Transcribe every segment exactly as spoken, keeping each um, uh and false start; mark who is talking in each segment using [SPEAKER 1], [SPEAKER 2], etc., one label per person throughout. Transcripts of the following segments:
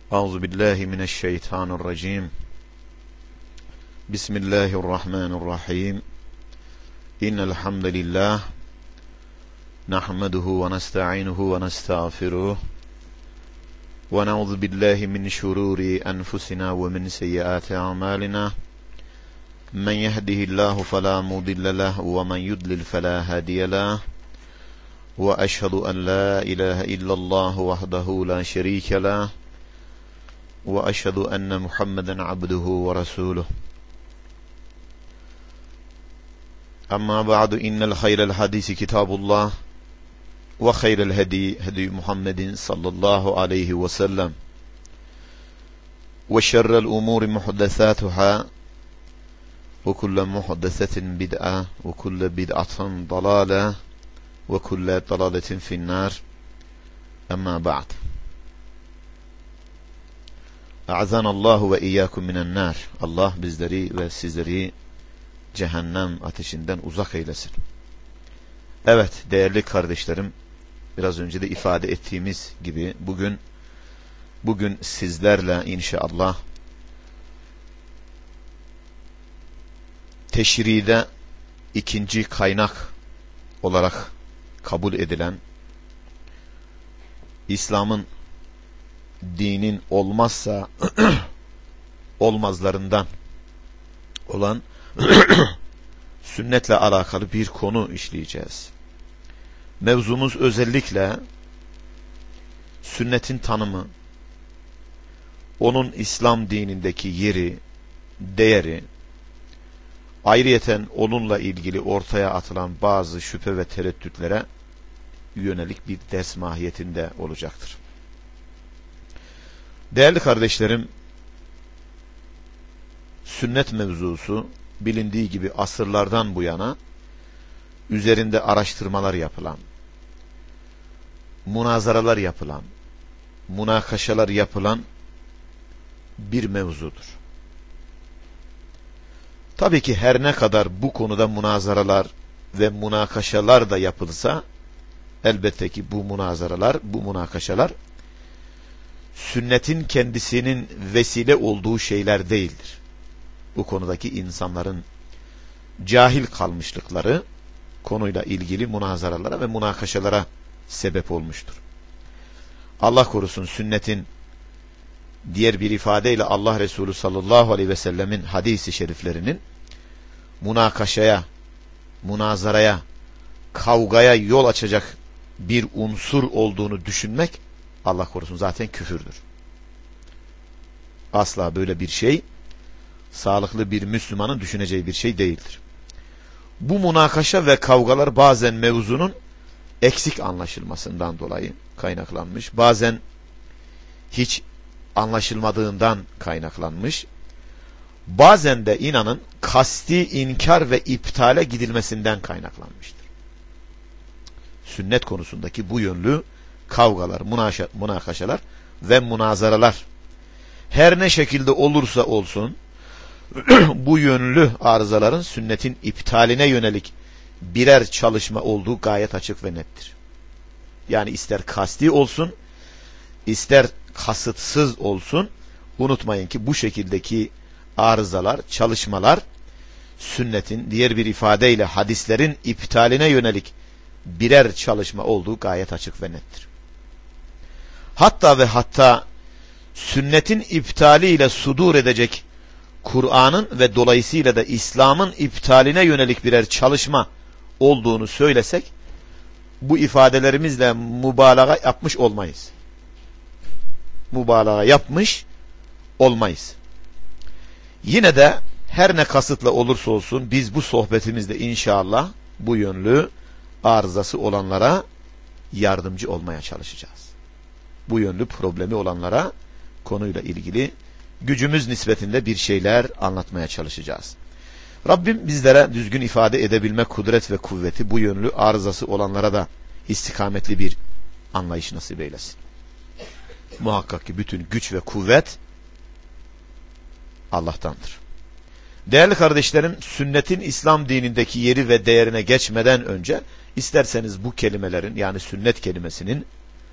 [SPEAKER 1] Euzu billahi mineşşeytanirracim. Bismillahirrahmanirrahim. İnnel hamdalillah nahmeduhu ve nestainuhu ve nestağfiruh. Ve na'udzu billahi min şururi enfusina ve min seyyiati a'malina. Men yehdihillahu fela mudille lehu ve men yudlil fela hadiye lehu. Ve eşhedü en la ilahe illallah vahdehu la şerike lehu. Ve eşhedü enne Muhammeden abduhu ve resuluh. Amma ba'du, innel hayrel hadisi kitabullah ve hayrel hedi hedi Muhammedin sallallahu aleyhi ve sellem ve şerrel umuri muhdesatuhâ ve kulle muhdesetin bid'a ve kulle bid'atin dalâle ve kulle dalâletin finnâr. Amma ba'd. A'zanallahu ve iyyakum minen nar. Allah bizleri ve sizleri cehennem ateşinden uzak eylesin. Evet değerli kardeşlerim, biraz önce de ifade ettiğimiz gibi bugün bugün sizlerle inşallah teşride ikinci kaynak olarak kabul edilen, İslam'ın, dinin olmazsa olmazlarından olan sünnetle alakalı bir konu işleyeceğiz. Mevzumuz özellikle sünnetin tanımı, onun İslam dinindeki yeri, değeri, ayrıyeten onunla ilgili ortaya atılan bazı şüphe ve tereddütlere yönelik bir ders mahiyetinde olacaktır. Değerli kardeşlerim, sünnet mevzusu bilindiği gibi asırlardan bu yana üzerinde araştırmalar yapılan, münazaralar yapılan, münakaşalar yapılan bir mevzudur. Tabii ki her ne kadar bu konuda münazaralar ve münakaşalar da yapılsa, elbette ki bu münazaralar, bu münakaşalar sünnetin kendisinin vesile olduğu şeyler değildir. Bu konudaki insanların cahil kalmışlıkları konuyla ilgili münazaralara ve münakaşalara sebep olmuştur. Allah korusun, sünnetin diğer bir ifadeyle Allah Resulü sallallahu aleyhi ve sellemin hadisi şeriflerinin münakaşaya, münazaraya, kavgaya yol açacak bir unsur olduğunu düşünmek, Allah korusun, zaten küfürdür. Asla böyle bir şey sağlıklı bir Müslümanın düşüneceği bir şey değildir. Bu münakaşa ve kavgalar bazen mevzunun eksik anlaşılmasından dolayı kaynaklanmış, bazen hiç anlaşılmadığından kaynaklanmış, bazen de inanın kasti inkar ve iptale gidilmesinden kaynaklanmıştır. Sünnet konusundaki bu yönlü kavgalar, münakaşalar ve münazaralar her ne şekilde olursa olsun bu yönlü arızaların sünnetin iptaline yönelik birer çalışma olduğu gayet açık ve nettir. Yani ister kasti olsun, ister kasıtsız olsun, unutmayın ki bu şekildeki arızalar, çalışmalar sünnetin, diğer bir ifadeyle hadislerin iptaline yönelik birer çalışma olduğu gayet açık ve nettir. Hatta ve hatta sünnetin iptaliyle sudur edecek Kur'an'ın ve dolayısıyla da İslam'ın iptaline yönelik birer çalışma olduğunu söylesek, bu ifadelerimizle mübalağa yapmış olmayız. Mübalağa yapmış olmayız. Yine de her ne kasıtla olursa olsun biz bu sohbetimizde inşallah bu yönlü arızası olanlara yardımcı olmaya çalışacağız. Bu yönlü problemi olanlara konuyla ilgili gücümüz nispetinde bir şeyler anlatmaya çalışacağız. Rabbim bizlere düzgün ifade edebilme kudret ve kuvveti, bu yönlü arızası olanlara da istikametli bir anlayış nasip eylesin. Muhakkak ki bütün güç ve kuvvet Allah'tandır. Değerli kardeşlerim, sünnetin İslam dinindeki yeri ve değerine geçmeden önce isterseniz bu kelimelerin, yani sünnet kelimesinin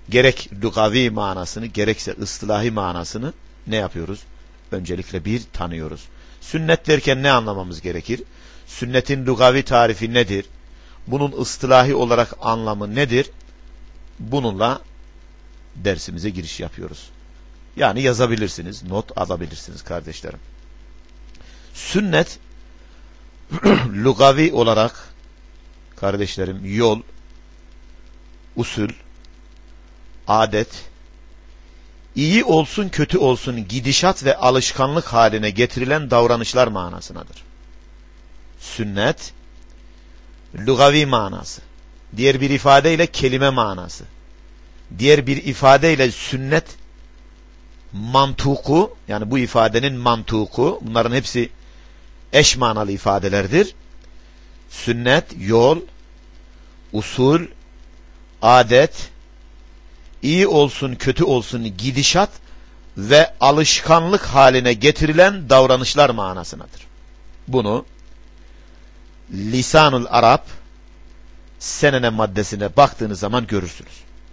[SPEAKER 1] gerek lugavi manasını gerekse ıstılahi manasını ne yapıyoruz? Öncelikle bir tanıyoruz. Sünnet derken ne anlamamız gerekir? Sünnetin lugavi tarifi nedir? Bunun ıstılahi olarak anlamı nedir? Bununla dersimize giriş yapıyoruz. Yani yazabilirsiniz, not alabilirsiniz kardeşlerim. Sünnet lugavi olarak kardeşlerim yol, usul, adet, iyi olsun kötü olsun gidişat ve alışkanlık haline getirilen davranışlar manasındadır. Sünnet lugavi manası, diğer bir ifadeyle kelime manası, diğer bir ifadeyle sünnet mantuku, yani bu ifadenin mantuku, bunların hepsi eş manalı ifadelerdir. Sünnet yol, usul, adet, iyi olsun kötü olsun gidişat ve alışkanlık haline getirilen davranışlar manasındadır. Bunu Lisanul Arap senene maddesine baktığınız zaman görürsünüz.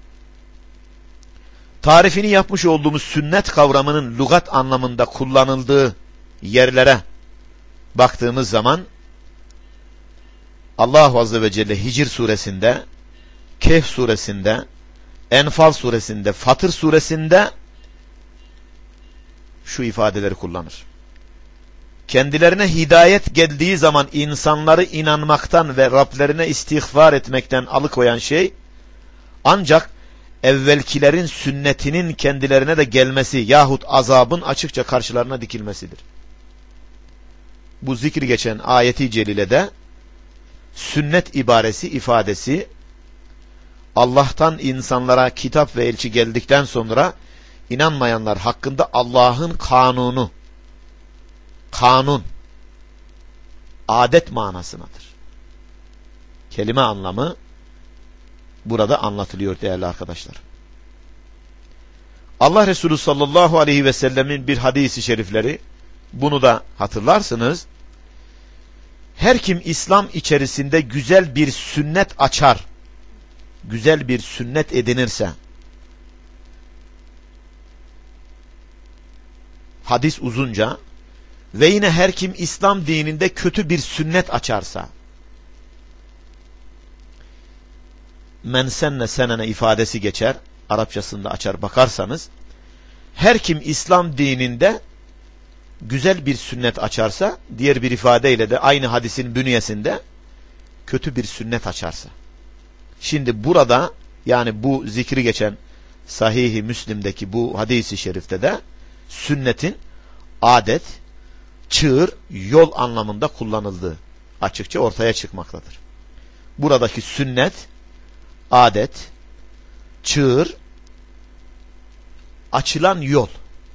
[SPEAKER 1] Tarifini yapmış olduğumuz sünnet kavramının lügat anlamında kullanıldığı yerlere baktığımız zaman Allah Azze ve Celle Hicr suresinde, Kehf suresinde, Enfal suresinde, Fatır suresinde şu ifadeleri kullanır. Kendilerine hidayet geldiği zaman insanları inanmaktan ve Rablerine istiğfar etmekten alıkoyan şey ancak evvelkilerin sünnetinin kendilerine de gelmesi yahut azabın açıkça karşılarına dikilmesidir. Bu zikri geçen ayeti celilede sünnet ibaresi ifadesi Allah'tan insanlara kitap ve elçi geldikten sonra inanmayanlar hakkında Allah'ın kanunu, kanun, adet manasındadır. Kelime anlamı burada anlatılıyor değerli arkadaşlar. Allah Resulü sallallahu aleyhi ve sellemin bir hadisi şerifleri, bunu da hatırlarsınız. Her kim İslam içerisinde güzel bir sünnet açar, güzel bir sünnet edinirse, hadis uzunca, ve yine her kim İslam dininde kötü bir sünnet açarsa, men senne senene ifadesi geçer, Arapçasında açar bakarsanız, her kim İslam dininde güzel bir sünnet açarsa, diğer bir ifadeyle de aynı hadisin bünyesinde kötü bir sünnet açarsa. Şimdi burada, yani bu zikri geçen Sahih-i Müslim'deki bu hadisi şerifte de sünnetin adet, çığır, yol anlamında kullanıldığı açıkça ortaya çıkmaktadır. Buradaki sünnet, adet, çığır, açılan yol.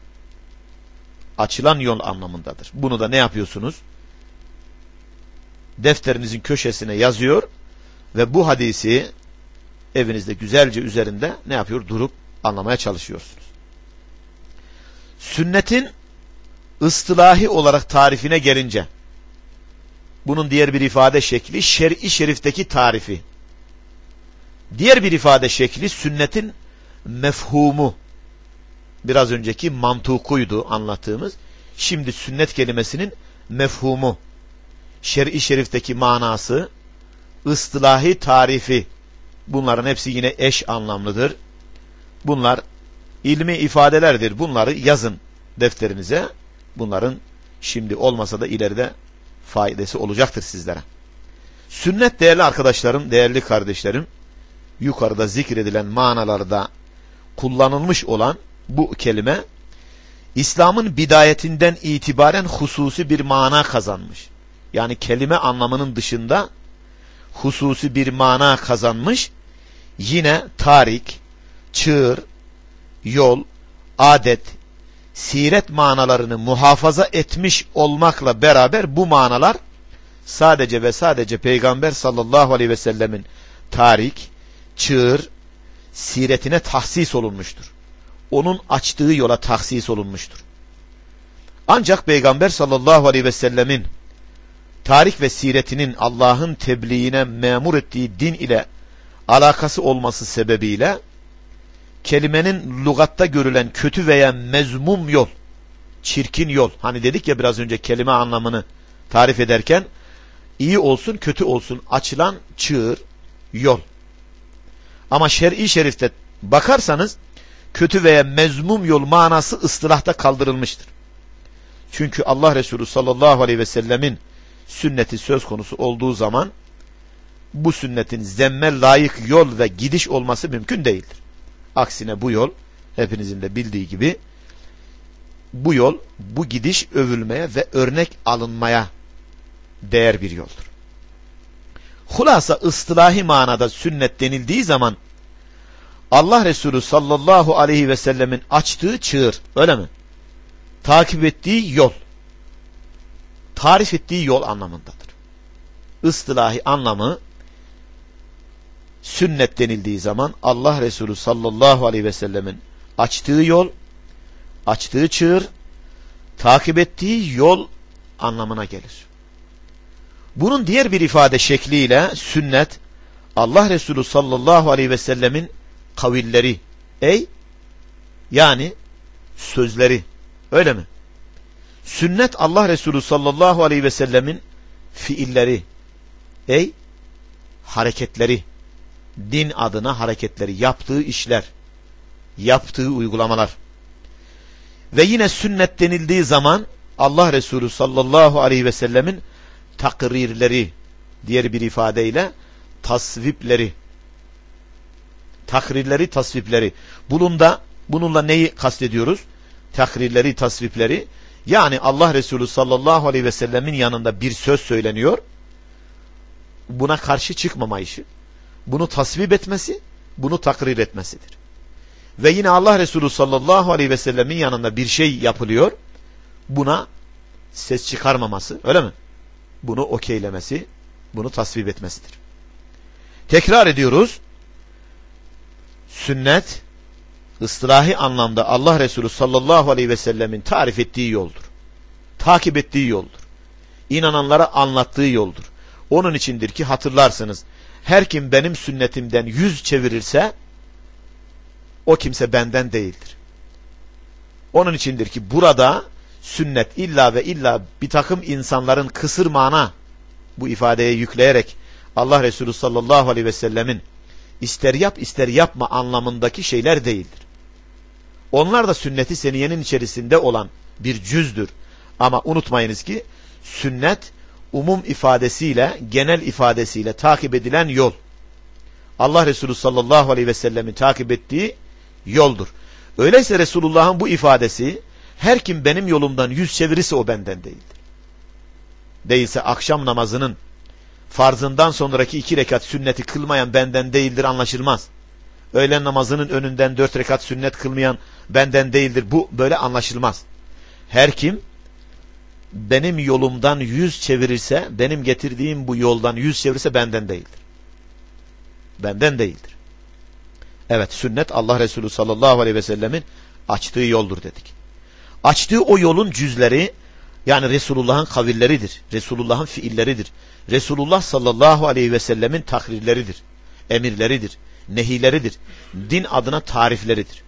[SPEAKER 1] Açılan yol anlamındadır. Bunu da ne yapıyorsunuz? Defterinizin köşesine yazıyor ve bu hadisi evinizde güzelce üzerinde ne yapıyor? Durup anlamaya çalışıyorsunuz. Sünnetin ıstılahi olarak tarifine gelince, bunun diğer bir ifade şekli şer'i şerifteki tarifi. Diğer bir ifade şekli sünnetin mefhumu. Biraz önceki mantukuydu anlattığımız. Şimdi sünnet kelimesinin mefhumu, şer'i şerifteki manası, ıstılahi tarifi. Bunların hepsi yine eş anlamlıdır. Bunlar ilmi ifadelerdir. Bunları yazın defterinize. Bunların şimdi olmasa da ileride faydası olacaktır sizlere. Sünnet değerli arkadaşlarım, değerli kardeşlerim, yukarıda zikredilen manalarda kullanılmış olan bu kelime, İslam'ın bidayetinden itibaren hususi bir mana kazanmış. Yani kelime anlamının dışında hususi bir mana kazanmış. Yine tarik, çığır, yol, adet, siret manalarını muhafaza etmiş olmakla beraber bu manalar sadece ve sadece Peygamber sallallahu aleyhi ve sellemin tarik, çığır, siretine tahsis olunmuştur. Onun açtığı yola tahsis olunmuştur. Ancak Peygamber sallallahu aleyhi ve sellemin tarik ve siretinin Allah'ın tebliğine memur ettiği din ile alakası olması sebebiyle kelimenin lügatta görülen kötü veya mezmum yol, çirkin yol. Hani dedik ya biraz önce kelime anlamını tarif ederken, iyi olsun kötü olsun açılan çığır, yol. Ama şer'i şerifte bakarsanız kötü veya mezmum yol manası ıstılahta kaldırılmıştır. Çünkü Allah Resulü sallallahu aleyhi ve sellemin sünneti söz konusu olduğu zaman bu sünnetin zemme layık yol ve gidiş olması mümkün değildir. Aksine bu yol hepinizin de bildiği gibi bu yol, bu gidiş övülmeye ve örnek alınmaya değer bir yoldur. Hulasa ıstılahi manada sünnet denildiği zaman Allah Resulü sallallahu aleyhi ve sellemin açtığı çığır, öyle mi? Takip ettiği yol, tarif ettiği yol anlamındadır. Istılahi anlamı sünnet denildiği zaman Allah Resulü sallallahu aleyhi ve sellemin açtığı yol, açtığı çığır, takip ettiği yol anlamına gelir. Bunun diğer bir ifade şekliyle sünnet Allah Resulü sallallahu aleyhi ve sellemin kavilleri, ey yani sözleri, öyle mi? Sünnet Allah Resulü sallallahu aleyhi ve sellemin fiilleri, ey hareketleri, din adına hareketleri, yaptığı işler, yaptığı uygulamalar. Ve yine sünnet denildiği zaman Allah Resulü sallallahu aleyhi ve sellemin takrirleri, diğer bir ifadeyle tasvipleri, takrirleri, tasvipleri. Bununla, bununla neyi kastediyoruz? Takrirleri, tasvipleri. Yani Allah Resulü sallallahu aleyhi ve sellemin yanında bir söz söyleniyor. Buna karşı çıkmama işi. Bunu tasvip etmesi, bunu takrir etmesidir. Ve yine Allah Resulü sallallahu aleyhi ve sellemin yanında bir şey yapılıyor. Buna ses çıkarmaması, öyle mi? Bunu okeylemesi, bunu tasvip etmesidir. Tekrar ediyoruz. Sünnet, ıstılahi anlamda Allah Resulü sallallahu aleyhi ve sellemin tarif ettiği yoldur. Takip ettiği yoldur. İnananlara anlattığı yoldur. Onun içindir ki hatırlarsınız, her kim benim sünnetimden yüz çevirirse o kimse benden değildir. Onun içindir ki burada sünnet illa ve illa bir takım insanların kısır mana bu ifadeye yükleyerek Allah Resulü sallallahu aleyhi ve sellemin ister yap ister yapma anlamındaki şeyler değildir. Onlar da sünnet-i seniyenin içerisinde olan bir cüzdür. Ama unutmayınız ki sünnet umum ifadesiyle, genel ifadesiyle takip edilen yol. Allah Resulü sallallahu aleyhi ve sellemin takip ettiği yoldur. Öyleyse Resulullah'ın bu ifadesi, her kim benim yolumdan yüz çevirirse o benden değildir. Değilse akşam namazının farzından sonraki iki rekat sünneti kılmayan benden değildir anlaşılmaz. Öğlen namazının önünden dört rekat sünnet kılmayan benden değildir. Bu böyle anlaşılmaz. Her kim benim yolumdan yüz çevirirse, benim getirdiğim bu yoldan yüz çevirirse benden değildir. Benden değildir. Evet, sünnet Allah Resulü sallallahu aleyhi ve sellemin açtığı yoldur dedik. Açtığı o yolun cüzleri, yani Resulullah'ın kavilleridir. Resulullah'ın fiilleridir. Resulullah sallallahu aleyhi ve sellemin takrirleridir. Emirleridir. Nehileridir. Din adına tarifleridir.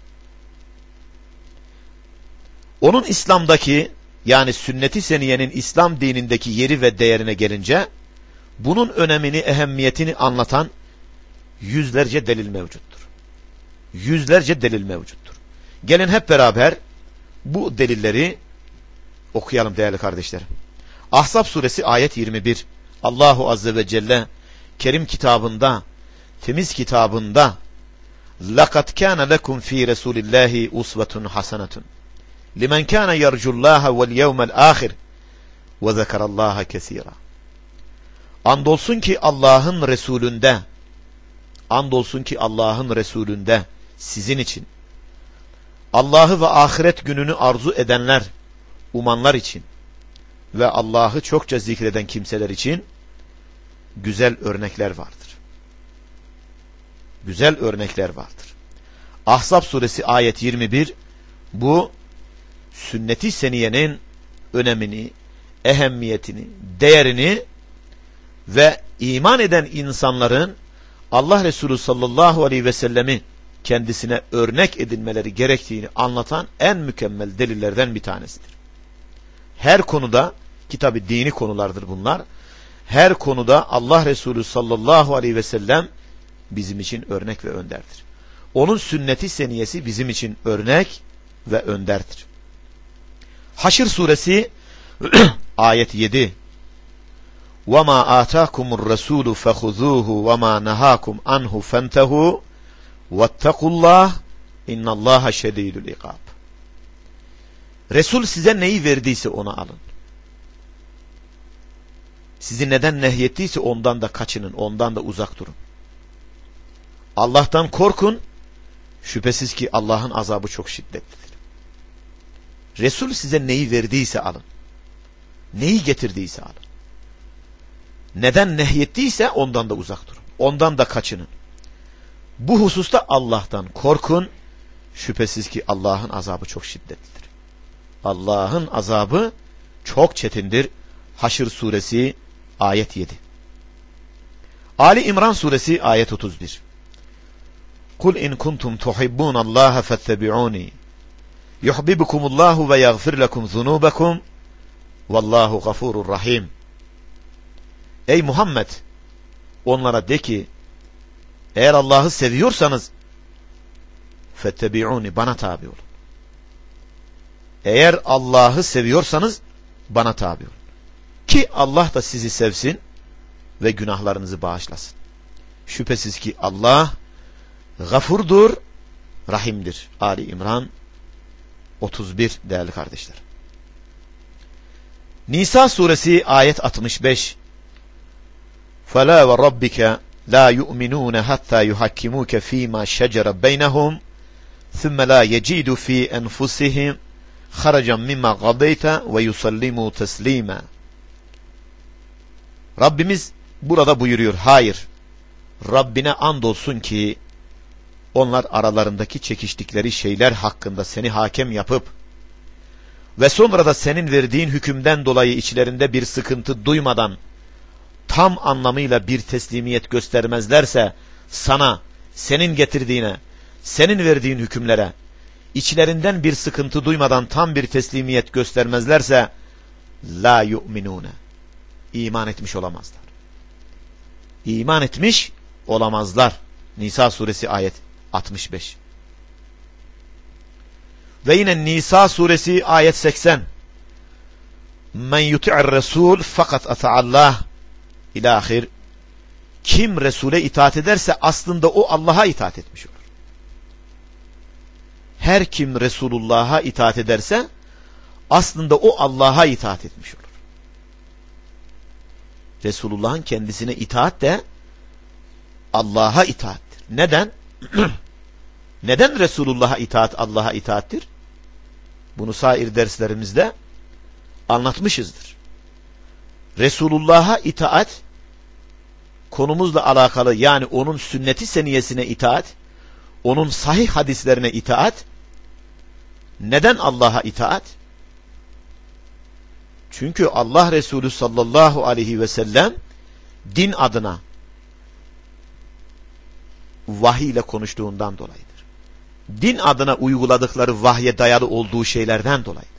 [SPEAKER 1] Onun İslam'daki, yani sünnet-i seniyenin İslam dinindeki yeri ve değerine gelince, bunun önemini, ehemmiyetini anlatan yüzlerce delil mevcuttur. Yüzlerce delil mevcuttur. Gelin hep beraber bu delilleri okuyalım değerli kardeşlerim. Ahzab suresi ayet yirmi bir. Allahu azze ve celle Kerim kitabında, temiz kitabında لَقَدْ كَانَ لَكُمْ ف۪ي رَسُولِ اللّٰهِ اُسْوَةٌ حَسَنَةٌ لِمَنْ كَانَ يَرْجُ اللّٰهَ وَالْيَوْمَ الْآخِرِ وَذَكَرَ اللّٰهَ كَثِيرًا. Andolsun ki Allah'ın Resulünde, andolsun ki Allah'ın Resulünde sizin için, Allah'ı ve ahiret gününü arzu edenler, umanlar için ve Allah'ı çokça zikreden kimseler için güzel örnekler vardır. Güzel örnekler vardır. Ahzab suresi ayet yirmi bir, bu sünnet-i seniyenin önemini, ehemmiyetini, değerini ve iman eden insanların Allah Resulü sallallahu aleyhi ve sellemi kendisine örnek edinmeleri gerektiğini anlatan en mükemmel delillerden bir tanesidir. Her konuda, ki tabi dini konulardır bunlar, her konuda Allah Resulü sallallahu aleyhi ve sellem bizim için örnek ve önderdir. Onun sünneti seniyesi bizim için örnek ve önderdir. Haşr suresi ayet yedi. وَمَا آتَاكُمُ الرَّسُولُ فَخُذُوهُ وَمَا نَهَاكُمْ عَنْهُ فَانْتَهُوا وَاتَّقُوا اللّٰهِ اِنَّ اللّٰهَ شَد۪يدُ الْاِقَابِ. Resul size neyi verdiyse onu alın. Sizi neden nehyettiyse ondan da kaçının, ondan da uzak durun. Allah'tan korkun, şüphesiz ki Allah'ın azabı çok şiddetlidir. Resul size neyi verdiyse alın. Neyi getirdiyse alın. Neden nehyettiyse ondan da uzak durun. Ondan da kaçının. Bu hususta Allah'tan korkun, şüphesiz ki Allah'ın azabı çok şiddetlidir. Allah'ın azabı çok çetindir. Haşr suresi ayet yedi. Ali İmran suresi ayet otuz bir. Kul in kuntum tuhibbunallaha fettabi'uni yuhibbukumullahu ve yaghfir lekum zunubakum vallahu gafurur rahim. Ey Muhammed, onlara de ki, eğer Allah'ı seviyorsanız fettebi'uni, bana tabi olun. Eğer Allah'ı seviyorsanız bana tabi olun. Ki Allah da sizi sevsin ve günahlarınızı bağışlasın. Şüphesiz ki Allah gafurdur, rahimdir. Ali İmran otuz bir değerli kardeşler. Nisa suresi ayet altmış beş. فَلَا وَرَبِّكَ لَا يُؤْمِنُونَ حَتَّى يُحَكِّمُوكَ ف۪ي مَا شَجَرَ بَيْنَهُمْ ثُمَّ لَا يَجِيدُ ف۪ي أَنْفُسِهِمْ خَرَجًا مِمَّا قَضَيْتَ وَيُسَلِّمُوا تَسْلِيمًا. Rabbimiz burada buyuruyor, hayır, Rabbine andolsun ki onlar aralarındaki çekiştikleri şeyler hakkında seni hakem yapıp ve sonra da senin verdiğin hükümden dolayı içlerinde bir sıkıntı duymadan tam anlamıyla bir teslimiyet göstermezlerse sana, senin getirdiğine, senin verdiğin hükümlere, içlerinden bir sıkıntı duymadan tam bir teslimiyet göstermezlerse la yu'minune, iman etmiş olamazlar. İman etmiş olamazlar. Nisa suresi ayet altmış beş. Ve yine Nisa suresi ayet seksen. Men yuti'ir resul fakat ata'allah İlahir. Kim Resul'e itaat ederse aslında o Allah'a itaat etmiş olur. Her kim Resulullah'a itaat ederse aslında o Allah'a itaat etmiş olur. Resulullah'ın kendisine itaat de Allah'a itaattir. Neden? Neden Resulullah'a itaat Allah'a itaattir? Bunu sair derslerimizde anlatmışızdır. Resulullah'a itaat konumuzla alakalı, yani onun sünneti seniyesine itaat, onun sahih hadislerine itaat. Neden Allah'a itaat? Çünkü Allah Resulü sallallahu aleyhi ve sellem din adına vahiy ile konuştuğundan dolayıdır. Din adına uyguladıkları vahye dayalı olduğu şeylerden dolayıdır.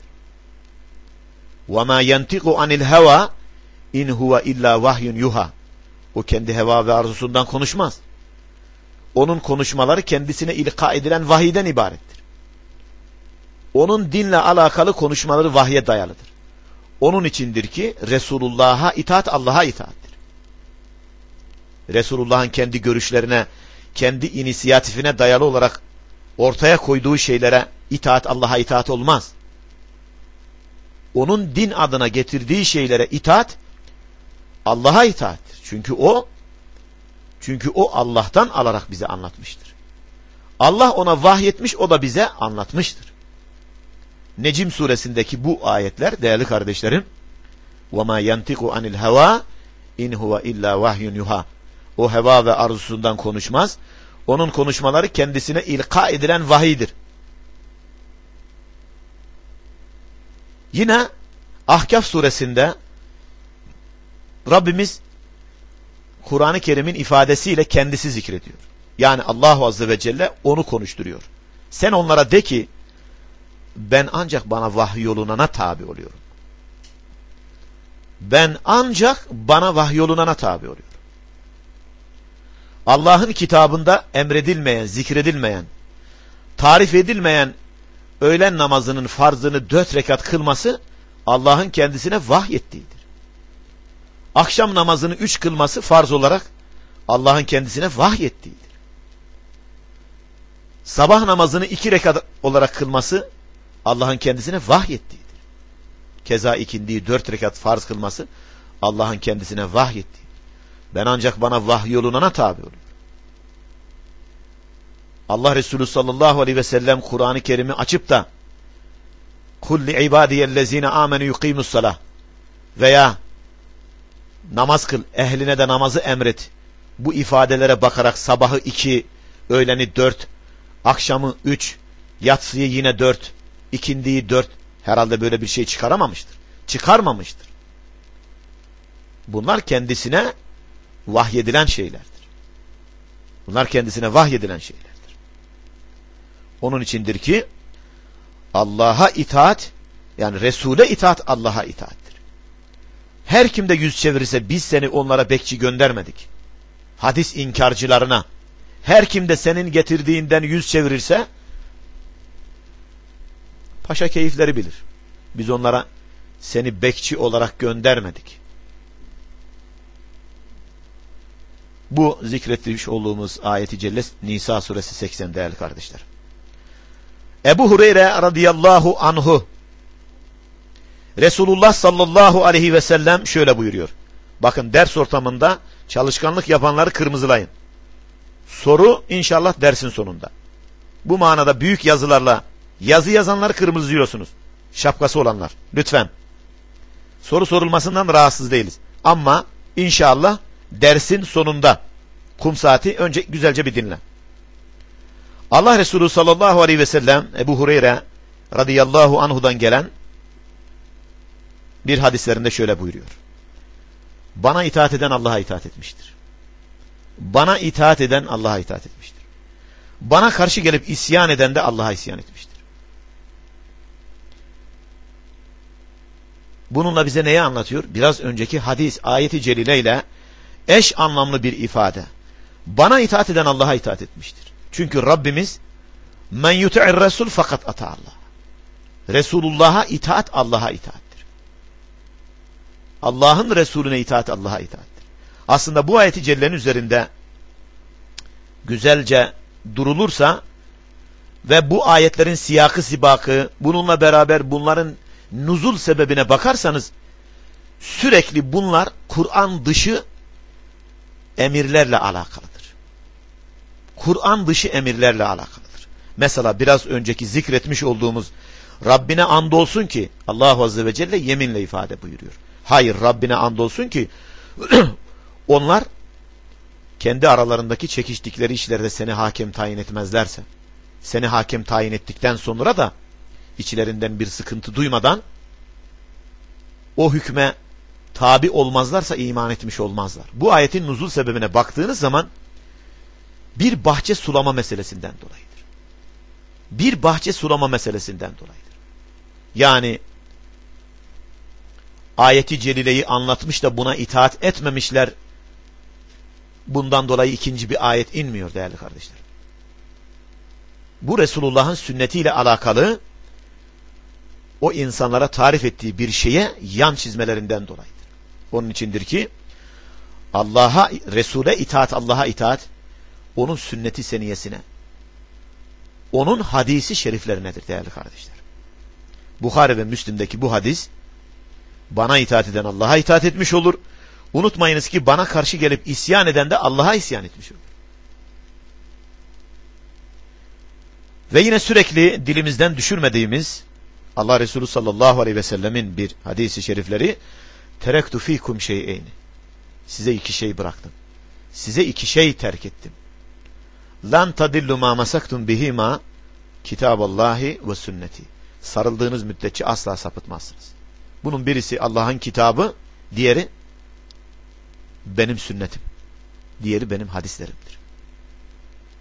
[SPEAKER 1] وَمَا يَنْتِقُ عَنِ الْهَوَى İn huve illa vahyun yuha. O kendi heva ve arzusundan konuşmaz. Onun konuşmaları kendisine ilka edilen vahiyden ibarettir. Onun dinle alakalı konuşmaları vahye dayalıdır. Onun içindir ki Resulullah'a itaat Allah'a itaattir. Resulullah'ın kendi görüşlerine, kendi inisiyatifine dayalı olarak ortaya koyduğu şeylere itaat Allah'a itaat olmaz. Onun din adına getirdiği şeylere itaat Allah'a itaattir. Çünkü o çünkü o Allah'tan alarak bize anlatmıştır. Allah ona vahyetmiş, o da bize anlatmıştır. Necim suresindeki bu ayetler değerli kardeşlerim, وَمَا يَنْتِقُ عَنِ الْهَوَى اِنْ هُوَ اِلَّا وَحْيٌ yuha. O heva ve arzusundan konuşmaz. Onun konuşmaları kendisine ilka edilen vahiydir. Yine Ahkaf suresinde Rabbimiz Kur'an-ı Kerim'in ifadesiyle kendisi zikrediyor. Yani Allah Azze ve Celle onu konuşturuyor. Sen onlara de ki ben ancak bana vahyolunana tabi oluyorum. Ben ancak bana vahyolunana tabi oluyorum. Allah'ın kitabında emredilmeyen, zikredilmeyen, tarif edilmeyen öğlen namazının farzını dört rekat kılması Allah'ın kendisine vahyettiğidir. Akşam namazını üç kılması farz olarak Allah'ın kendisine vahyettiğidir. Sabah namazını iki rekat olarak kılması Allah'ın kendisine vahyettiğidir. Keza ikindiyi dört rekat farz kılması Allah'ın kendisine vahyettiğidir. Ben ancak bana vahyolunana tabi oluyorum. Allah Resulü sallallahu aleyhi ve sellem Kur'an-ı Kerim'i açıp da kul li ibadiyellezine amenu yuqimus salah veya namaz kıl, ehline de namazı emret. Bu ifadelere bakarak sabahı iki, öğleni dört, akşamı üç, yatsıyı yine dört, ikindiyi dört, herhalde böyle bir şey çıkaramamıştır. Çıkarmamıştır. Bunlar kendisine vahyedilen şeylerdir. Bunlar kendisine vahyedilen şeylerdir. Onun içindir ki Allah'a itaat, yani Resul'e itaat Allah'a itaattir. Her kimde yüz çevirirse biz seni onlara bekçi göndermedik. Hadis inkarcılarına, her kimde senin getirdiğinden yüz çevirirse paşa keyifleri bilir. Biz onlara seni bekçi olarak göndermedik. Bu zikretmiş olduğumuz ayeti celle Nisa suresi seksen değerli kardeşler. Ebu Hureyre radıyallahu anhu Resulullah sallallahu aleyhi ve sellem şöyle buyuruyor. Bakın, ders ortamında çalışkanlık yapanları kırmızılayın. Soru inşallah dersin sonunda. Bu manada büyük yazılarla yazı yazanları kırmızılıyorsunuz. Şapkası olanlar. Lütfen. Soru sorulmasından rahatsız değiliz. Ama inşallah dersin sonunda kum saati önce güzelce bir dinle. Allah Resulü sallallahu aleyhi ve sellem Ebu Hureyre radıyallahu anhu'dan gelen bir hadislerinde şöyle buyuruyor. Bana itaat eden Allah'a itaat etmiştir. Bana itaat eden Allah'a itaat etmiştir. Bana karşı gelip isyan eden de Allah'a isyan etmiştir. Bununla bize neyi anlatıyor? Biraz önceki hadis, ayeti celile ile eş anlamlı bir ifade. Bana itaat eden Allah'a itaat etmiştir. Çünkü Rabbimiz men yuti'ir resul fakat ata Allah. Resulullah'a itaat Allah'a itaattir. Allah'ın Resulüne itaat Allah'a itaattir. Aslında bu ayeti cellenin üzerinde güzelce durulursa ve bu ayetlerin siyakı sibakı, bununla beraber bunların nuzul sebebine bakarsanız sürekli bunlar Kur'an dışı emirlerle alakalıdır. Kur'an dışı emirlerle alakalıdır. Mesela biraz önceki zikretmiş olduğumuz Rabbine andolsun ki Allah Azze ve Celle yeminle ifade buyuruyor. Hayır, Rabbine andolsun ki onlar kendi aralarındaki çekiştikleri işlerde seni hakem tayin etmezlerse, seni hakem tayin ettikten sonra da içlerinden bir sıkıntı duymadan o hükme tabi olmazlarsa iman etmiş olmazlar. Bu ayetin nuzul sebebine baktığınız zaman bir bahçe sulama meselesinden dolayıdır. Bir bahçe sulama meselesinden dolayıdır. Yani ayeti celileyi anlatmış da buna itaat etmemişler. Bundan dolayı ikinci bir ayet inmiyor değerli kardeşler. Bu Resulullah'ın sünnetiyle alakalı o insanlara tarif ettiği bir şeye yan çizmelerinden dolayıdır. Onun içindir ki Allah'a, Resul'e itaat, Allah'a itaat, onun sünneti seniyesine, onun hadisi şeriflerinedir değerli kardeşler. Buhari ve Müslim'deki bu hadis, bana itaat eden Allah'a itaat etmiş olur. Unutmayınız ki bana karşı gelip isyan eden de Allah'a isyan etmiş olur. Ve yine sürekli dilimizden düşürmediğimiz Allah Resulü sallallahu aleyhi ve sellemin bir hadisi şerifleri, terektu fikum şey'eyni, size iki şey bıraktım. Size iki şey terk ettim. Lan tadillu ma masaktum bihima kitaballahi ve sünneti. Sarıldığınız müddetçe asla sapıtmazsınız. Bunun birisi Allah'ın kitabı, diğeri benim sünnetim, diğeri benim hadislerimdir.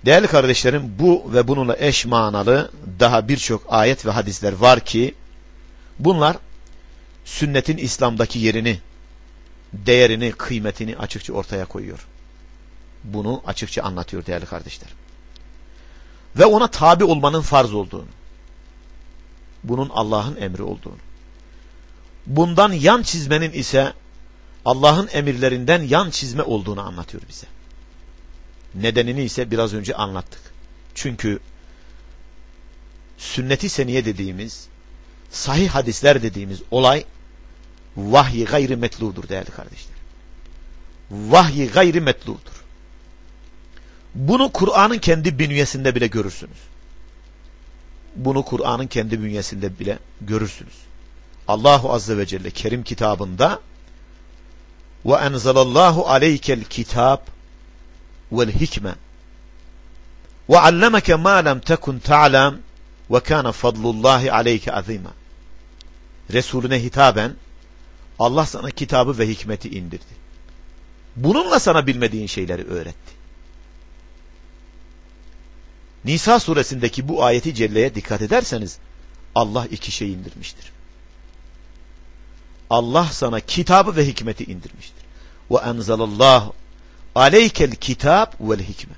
[SPEAKER 1] Değerli kardeşlerim, bu ve bununla eş manalı daha birçok ayet ve hadisler var ki bunlar sünnetin İslam'daki yerini, değerini, kıymetini açıkça ortaya koyuyor. Bunu açıkça anlatıyor değerli kardeşler. Ve ona tabi olmanın farz olduğunu, bunun Allah'ın emri olduğunu, bundan yan çizmenin ise Allah'ın emirlerinden yan çizme olduğunu anlatıyor bize. Nedenini ise biraz önce anlattık. Çünkü sünnet-i seniye dediğimiz, sahih hadisler dediğimiz olay vahyi gayri metludur değerli kardeşler. Vahyi gayri metludur. Bunu Kur'an'ın kendi bünyesinde bile görürsünüz. Bunu Kur'an'ın kendi bünyesinde bile görürsünüz. Allahu Azze ve Celle Kerim kitabında ve enzelallahu aleykel kitab vel hikme ve allemeke ma lem tekun ta'lem ve kana fadlullahi aleyke azima. Resulüne hitaben Allah sana kitabı ve hikmeti indirdi. Bununla sana bilmediğin şeyleri öğretti. Nisa suresindeki bu ayeti celleye dikkat ederseniz Allah iki şey indirmiştir. Allah sana kitabı ve hikmeti indirmiştir. Ve enzelallahu aleykel kitab vel hikme.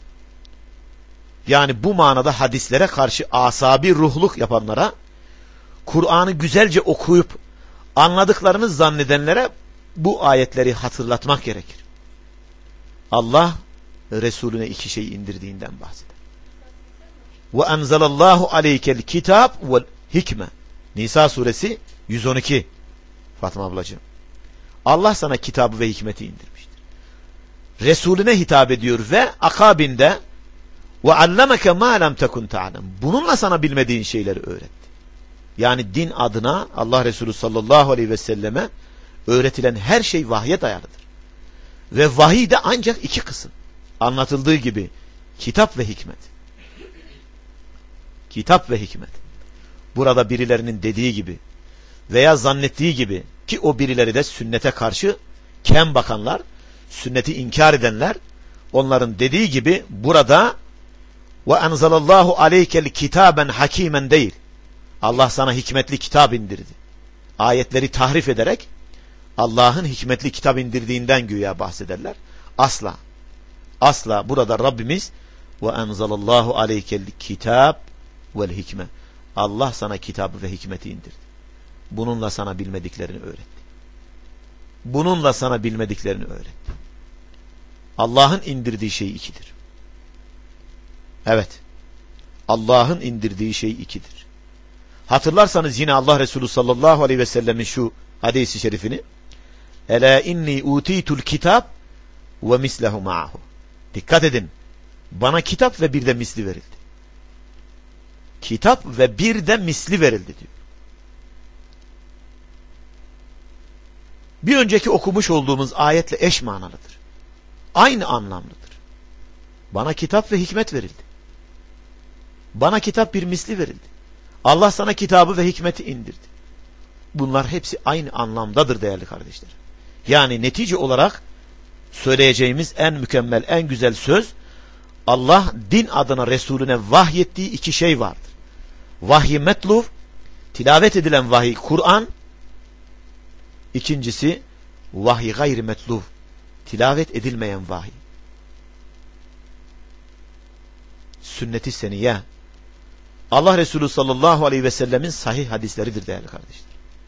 [SPEAKER 1] Yani bu manada hadislere karşı asabi ruhluk yapanlara, Kur'an'ı güzelce okuyup anladıklarını zannedenlere bu ayetleri hatırlatmak gerekir. Allah Resulüne iki şey indirdiğinden bahseder. Ve enzelallahu aleykel kitab vel hikme. Nisa suresi yüz on iki. Fatma ablacığım. Allah sana kitabı ve hikmeti indirmiştir. Resulüne hitap ediyor ve akabinde ve allemeke ma lem tekun ta'lem. Bununla sana bilmediğin şeyleri öğretti. Yani din adına Allah Resulü sallallahu aleyhi ve selleme öğretilen her şey vahye dayalıdır. Ve vahiy de ancak iki kısım. Anlatıldığı gibi kitap ve hikmet. Kitap ve hikmet. Burada birilerinin dediği gibi veya zannettiği gibi ki o birileri de sünnete karşı kem bakanlar, sünneti inkar edenler, onların dediği gibi burada ve enzelallahu aleykel kitaben hakimen değil. Allah sana hikmetli kitap indirdi. Ayetleri tahrif ederek Allah'ın hikmetli kitap indirdiğinden güya bahsederler. Asla. Asla burada Rabbimiz ve enzelallahu aleykel kitab vel hikme. Allah sana kitabı ve hikmeti indirdi. Bununla sana bilmediklerini öğretti. Bununla sana bilmediklerini öğretti. Allah'ın indirdiği şey ikidir. Evet. Allah'ın indirdiği şey ikidir. Hatırlarsanız yine Allah Resulü sallallahu aleyhi ve sellemin şu hadisi şerifini, Ela inni utitul kitab ve mislehu ma'ahu. Dikkat edin. Bana kitap ve bir de misli verildi. Kitap ve bir de misli verildi diyor. Bir önceki okumuş olduğumuz ayetle eş manalıdır. Aynı anlamlıdır. Bana kitap ve hikmet verildi. Bana kitap bir misli verildi. Allah sana kitabı ve hikmeti indirdi. Bunlar hepsi aynı anlamdadır değerli kardeşler. Yani netice olarak söyleyeceğimiz en mükemmel, en güzel söz, Allah din adına Resulüne vahyettiği iki şey vardır. Vahiy metluv, tilavet edilen vahiy Kur'an. İkincisi vahiy gayri metluv, tilavet edilmeyen vahiy. Sünnet-i seniye. Allah Resulü sallallahu aleyhi ve sellemin sahih hadisleridir değerli kardeşler.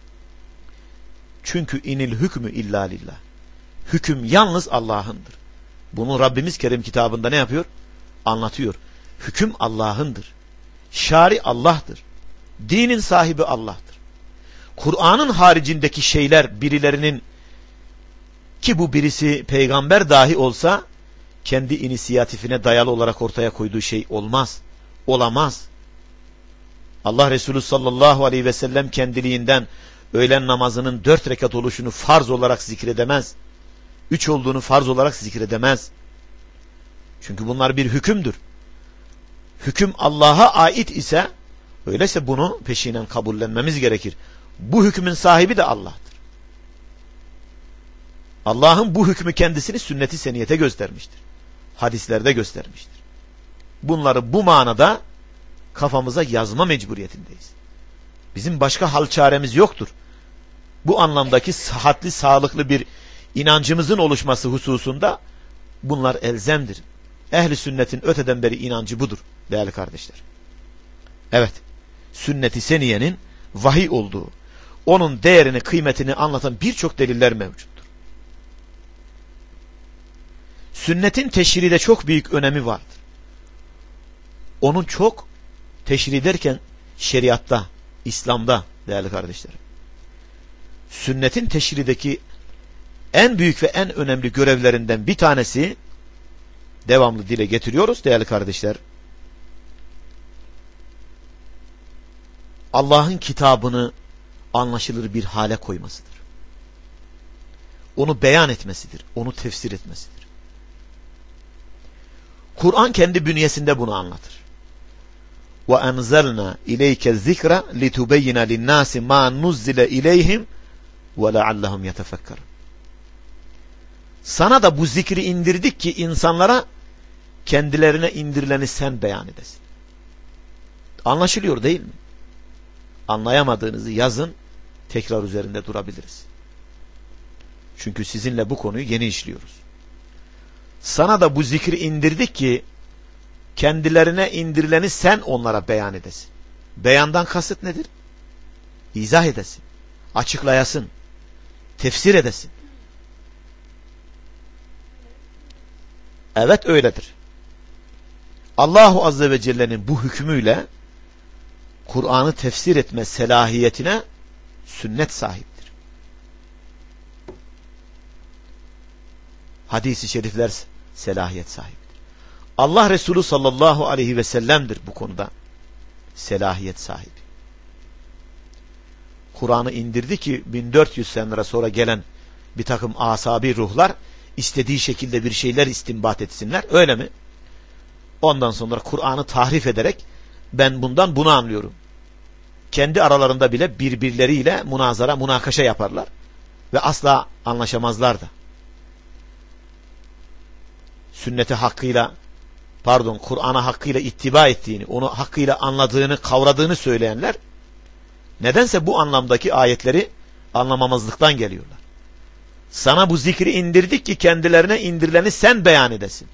[SPEAKER 1] Çünkü inil hükmü illa lillah. Hüküm yalnız Allah'ındır. Bunu Rabbimiz Kerim kitabında ne yapıyor? Anlatıyor. Hüküm Allah'ındır. Şari Allah'tır. Dinin sahibi Allah'tır. Kur'an'ın haricindeki şeyler birilerinin, ki bu birisi peygamber dahi olsa, kendi inisiyatifine dayalı olarak ortaya koyduğu şey olmaz. Olamaz. Allah Resulü sallallahu aleyhi ve sellem kendiliğinden öğlen namazının dört rekat oluşunu farz olarak zikredemez. Üç olduğunu farz olarak zikredemez. Çünkü bunlar bir hükümdür. Hüküm Allah'a ait ise, öyleyse bunu peşinen kabullenmemiz gerekir. Bu hükmün sahibi de Allah'tır. Allah'ın bu hükmü kendisini sünnet-i seniyete göstermiştir. Hadislerde göstermiştir. bunları bu manada kafamıza yazma mecburiyetindeyiz. Bizim başka hal çaremiz yoktur. Bu anlamdaki sıhhatli, sağlıklı bir inancımızın oluşması hususunda bunlar elzemdir. Ehli sünnetin öteden beri inancı budur değerli kardeşler. Evet, sünnet-i seniyenin vahiy olduğu, onun değerini, kıymetini anlatan birçok deliller mevcuttur. Sünnetin teşride çok büyük önemi vardır. Onun çok teşri derken şeriatta, İslam'da değerli kardeşlerim. Sünnetin teşrideki en büyük ve en önemli görevlerinden bir tanesi, devamlı dile getiriyoruz değerli kardeşler, Allah'ın kitabını anlaşılır bir hale koymasıdır. Onu beyan etmesidir, onu tefsir etmesidir. Kur'an kendi bünyesinde bunu anlatır. وَاَنْزَلْنَا اِلَيْكَ الذِّكْرَ لِتُبَيِّنَ لِلنَّاسِ مَا نُزِّلَ اِلَيْهِمْ وَلَعَلَّهُمْ يَتَفَكَّرُونَ. Sana da bu zikri indirdik ki insanlara kendilerine indirileni sen beyan edesin. Anlaşılıyor değil mi? Anlayamadığınızı yazın, tekrar üzerinde durabiliriz. Çünkü sizinle bu konuyu yeni işliyoruz. Sana da bu zikri indirdik ki kendilerine indirileni sen onlara beyan edesin. Beyandan kasıt nedir? İzah edesin, açıklayasın, tefsir edesin. Evet öyledir. Allahu Azze ve Celle'nin bu hükmüyle Kur'an'ı tefsir etme selahiyetine sünnet sahiptir. Hadis-i şerifler selahiyet sahiptir. Allah Resulü sallallahu aleyhi ve sellem'dir bu konuda selahiyet sahibi. Kur'an'ı indirdi ki bin dört yüz sene sonra gelen bir takım asabi ruhlar istediği şekilde bir şeyler istinbat etsinler. Öyle mi? Ondan sonra Kur'an'ı tahrif ederek ben bundan bunu anlıyorum. Kendi aralarında bile birbirleriyle münazara, münakaşa yaparlar. Ve asla anlaşamazlar da. Sünneti hakkıyla, pardon Kur'an'a hakkıyla ittiba ettiğini, onu hakkıyla anladığını, kavradığını söyleyenler, nedense bu anlamdaki ayetleri anlamamazlıktan geliyorlar. Sana bu zikri indirdik ki kendilerine indirileni sen beyan edesin.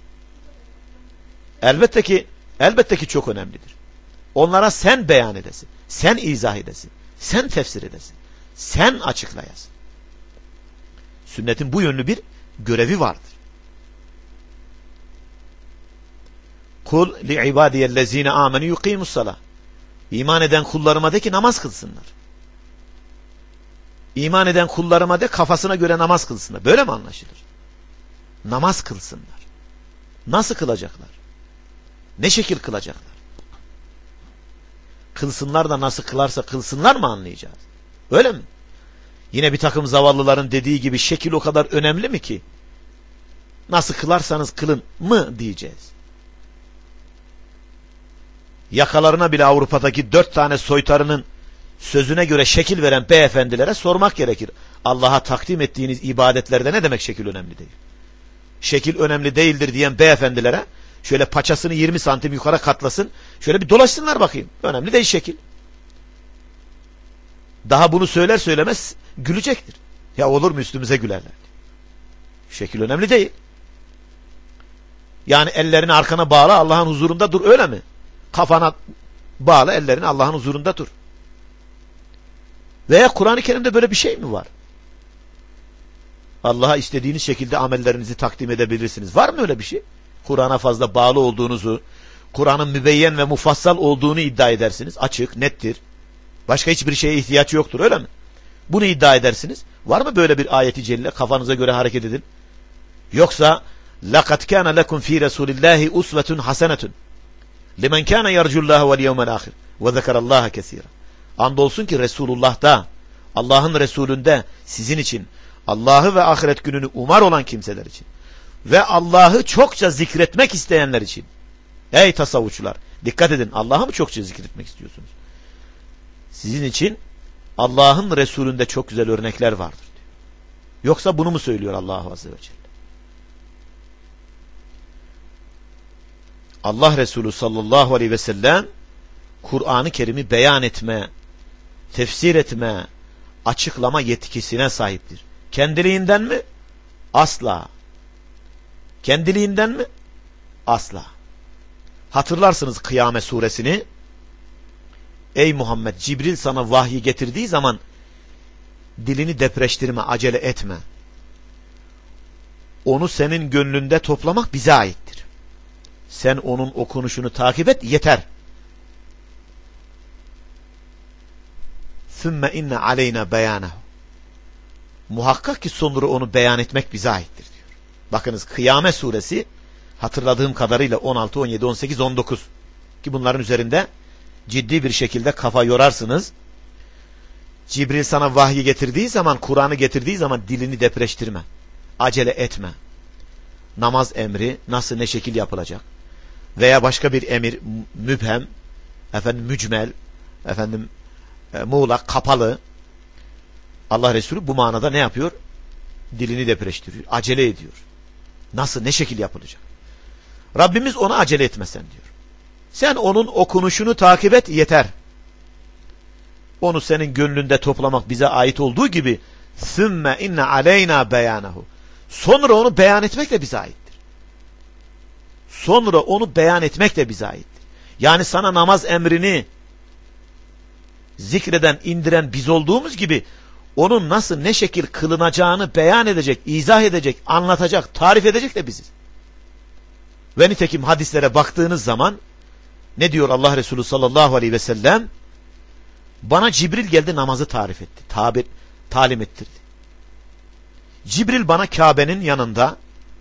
[SPEAKER 1] Elbette ki, elbette ki çok önemlidir. Onlara sen beyan edesin, sen izah edesin, sen tefsir edesin, sen açıklayasın. Sünnetin bu yönlü bir görevi vardır. Kul li ibadiyellezine amenu yuqimussalah. İman eden kullarıma de ki namaz kılsınlar. İman eden kullarıma de kafasına göre namaz kılsınlar. Böyle mi anlaşılır? Namaz kılsınlar. Nasıl kılacaklar? Ne şekil kılacaklar? Kılsınlar da nasıl kılarsa kılsınlar mı anlayacağız? Öyle mi? Yine bir takım zavallıların dediği gibi şekil o kadar önemli mi ki? Nasıl kılarsanız kılın mı diyeceğiz? Yakalarına bile Avrupa'daki dört tane soytarının sözüne göre şekil veren beyefendilere sormak gerekir. Allah'a takdim ettiğiniz ibadetlerde ne demek şekil önemli değil? Şekil önemli değildir diyen beyefendilere şöyle paçasını yirmi santim yukarı katlasın, şöyle bir dolaşsınlar bakayım. Önemli değil şekil. Daha bunu söyler söylemez gülecektir. Ya olur mu üstümüze gülerler. Şekil önemli değil. Yani ellerini arkana bağla, Allah'ın huzurunda dur, öyle mi? Kafana bağla, ellerini Allah'ın huzurunda dur. Veya Kur'an-ı Kerim'de böyle bir şey mi var? Allah'a istediğiniz şekilde amellerinizi takdim edebilirsiniz. Var mı öyle bir şey? Kur'an'a fazla bağlı olduğunuzu, Kur'an'ın mübeyyen ve mufassal olduğunu iddia edersiniz. Açık, nettir. Başka hiçbir şeye ihtiyaç yoktur, öyle mi? Bunu iddia edersiniz. Var mı böyle bir ayeti celile? Kafanıza göre hareket edin. Yoksa لَقَدْ كَانَ لَكُمْ ف۪ي رَسُولِ اللّٰهِ اُسْوَةٌ حَسَنَةٌ لِمَنْ كَانَ يَرْجُ اللّٰهَ وَالْيَوْمَ الْآخِرِ وَذَكَرَ اللّٰهَ كَثِيرًا. Andolsun ki Resulullah'ta, Allah'ın Resulünde sizin için, Allah'ı ve ahiret gününü umar olan kimseler için ve Allah'ı çokça zikretmek isteyenler için. Ey tasavvufçular, dikkat edin, Allah'ı mı çokça zikretmek istiyorsunuz? Sizin için Allah'ın Resulünde çok güzel örnekler vardır diyor. Yoksa bunu mu söylüyor Allah Azze ve Celle? Allah Resulü sallallahu aleyhi ve sellem Kur'an-ı Kerim'i beyan etme, tefsir etme, açıklama yetkisine sahiptir. Kendiliğinden mi? Asla. Kendiliğinden mi? Asla. Hatırlarsınız Kıyamet suresini. Ey Muhammed, Cibril sana vahyi getirdiği zaman dilini depreştirme, acele etme. Onu senin gönlünde toplamak bize aittir. Sen onun okunuşunu takip et, yeter. Sümme inne aleyna beyanehu. Muhakkak ki sonra onu beyan etmek bize aittir diyor. Bakınız Kıyamet suresi hatırladığım kadarıyla on altı, on yedi, on sekiz, on dokuz ki bunların üzerinde ciddi bir şekilde kafa yorarsınız. Cibril sana vahyi getirdiği zaman, Kur'an'ı getirdiği zaman dilini depreştirme. Acele etme. Namaz emri nasıl ne şekil yapılacak? Veya başka bir emir mübhem, efendim mücmel, efendim e, muğlak, kapalı. Allah Resulü bu manada ne yapıyor? Dilini depreştiriyor. Acele ediyor. Nasıl ne şekil yapılacak? Rabbimiz ona acele etmesen diyor. Sen onun okunuşunu takip et, yeter. Onu senin gönlünde toplamak bize ait olduğu gibi sümme inne aleyna beyanehu. Sonra onu beyan etmek de bize aittir. Sonra onu beyan etmek de bize aittir. Yani sana namaz emrini zikreden, indiren biz olduğumuz gibi onun nasıl ne şekil kılınacağını beyan edecek, izah edecek, anlatacak, tarif edecek de biziz. Ve nitekim hadislere baktığınız zaman ne diyor Allah Resulü sallallahu aleyhi ve sellem? Bana Cibril geldi, namazı tarif etti, tabir, talim ettirdi. Cibril bana Kabe'nin yanında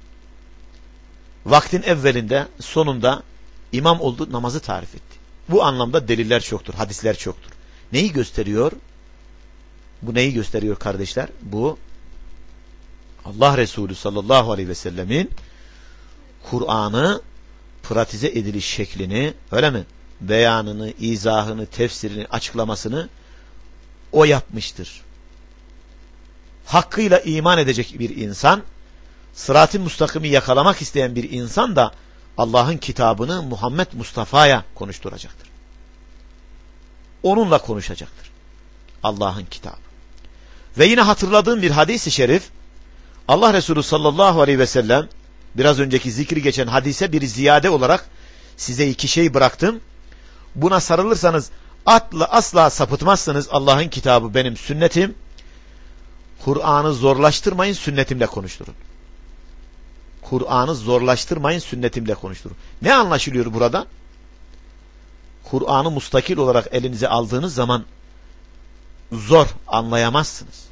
[SPEAKER 1] vaktin evvelinde, sonunda imam oldu, namazı tarif etti. Bu anlamda deliller çoktur, hadisler çoktur. Neyi gösteriyor? Bu neyi gösteriyor kardeşler? Bu Allah Resulü sallallahu aleyhi ve sellemin Kur'an'ı pratize ediliş şeklini, öyle mi? Beyanını, izahını, tefsirini, açıklamasını o yapmıştır. Hakkıyla iman edecek bir insan, sırat-ı müstakimi yakalamak isteyen bir insan da Allah'ın kitabını Muhammed Mustafa'ya konuşturacaktır. Onunla konuşacaktır. Allah'ın kitabı. Ve yine hatırladığım bir hadis-i şerif, Allah Resulü sallallahu aleyhi ve sellem, biraz önceki zikri geçen hadise bir ziyade olarak size iki şey bıraktım. Buna sarılırsanız atla, asla sapıtmazsınız. Allah'ın kitabı benim sünnetim. Kur'an'ı zorlaştırmayın, sünnetimle konuşturun. Kur'an'ı zorlaştırmayın, sünnetimle konuşturun. Ne anlaşılıyor burada? Kur'an'ı mustakil olarak elinize aldığınız zaman zor, anlayamazsınız.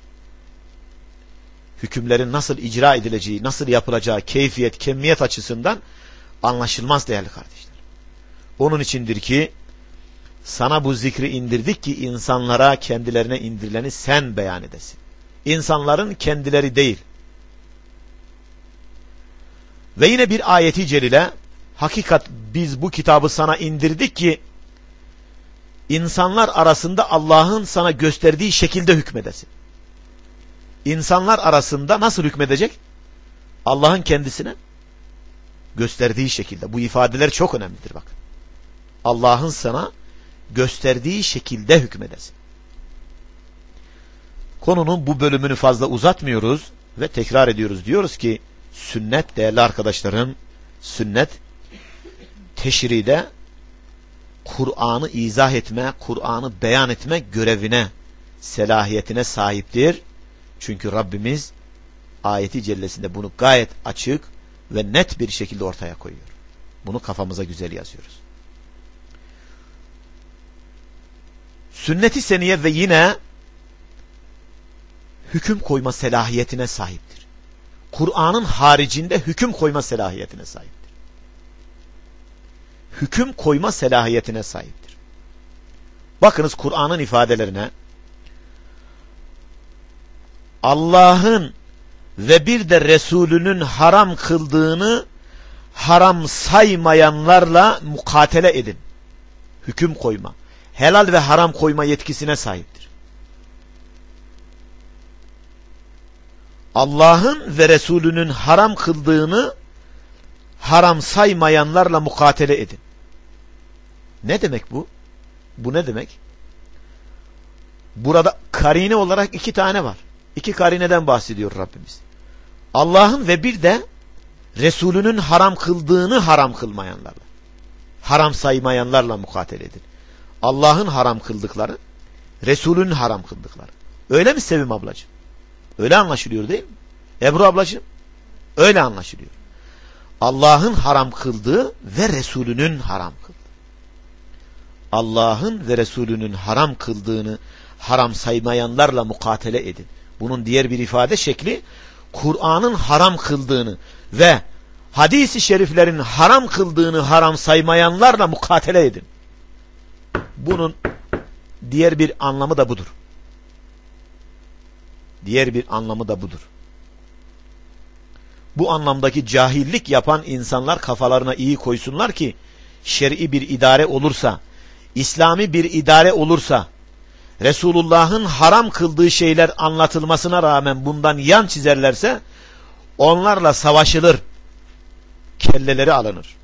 [SPEAKER 1] Hükümlerin nasıl icra edileceği, nasıl yapılacağı, keyfiyet, kemiyet açısından anlaşılmaz değerli kardeşler. Onun içindir ki sana bu zikri indirdik ki insanlara kendilerine indirileni sen beyan edesin. İnsanların kendileri değil. Ve yine bir ayeti celile, hakikat biz bu kitabı sana indirdik ki insanlar arasında Allah'ın sana gösterdiği şekilde hükmedesin. İnsanlar arasında nasıl hükmedecek? Allah'ın kendisine gösterdiği şekilde. Bu ifadeler çok önemlidir bak. Allah'ın sana gösterdiği şekilde hükmedesin. Konunun bu bölümünü fazla uzatmıyoruz ve tekrar ediyoruz. Diyoruz ki sünnet değerli arkadaşlarım, sünnet teşride Kur'an'ı izah etme, Kur'an'ı beyan etme görevine, selahiyetine sahiptir. Çünkü Rabbimiz ayeti cellesinde bunu gayet açık ve net bir şekilde ortaya koyuyor. Bunu kafamıza güzel yazıyoruz. Sünnet-i seniye ve yine hüküm koyma selahiyetine sahiptir. Kur'an'ın haricinde hüküm koyma selahiyetine sahiptir. Hüküm koyma selahiyetine sahiptir. Bakınız Kur'an'ın ifadelerine, Allah'ın ve bir de Resulünün haram kıldığını haram saymayanlarla mukatele edin. Hüküm koyma, helal ve haram koyma yetkisine sahiptir. Allah'ın ve Resulünün haram kıldığını haram saymayanlarla mukatele edin. Ne demek bu? Bu ne demek? Burada karine olarak iki tane var. İki karineden bahsediyor Rabbimiz. Allah'ın ve bir de Resulünün haram kıldığını haram kılmayanlarla, haram saymayanlarla mukatele edin. Allah'ın haram kıldıkları, Resulünün haram kıldıkları. Öyle mi Sevim ablacığım? Öyle anlaşılıyor değil mi? Ebru ablacığım? Öyle anlaşılıyor. Allah'ın haram kıldığı ve Resulünün haram kıldığı. Allah'ın ve Resulünün haram kıldığını haram saymayanlarla mukatele edin. Bunun diğer bir ifade şekli, Kur'an'ın haram kıldığını ve hadis-i şeriflerin haram kıldığını haram saymayanlarla mukatele edin. Bunun diğer bir anlamı da budur. Diğer bir anlamı da budur. Bu anlamdaki cahillik yapan insanlar kafalarına iyi koysunlar ki, şer'i bir idare olursa, İslami bir idare olursa, Resulullah'ın haram kıldığı şeyler anlatılmasına rağmen bundan yan çizerlerse, onlarla savaşılır, kelleleri alınır.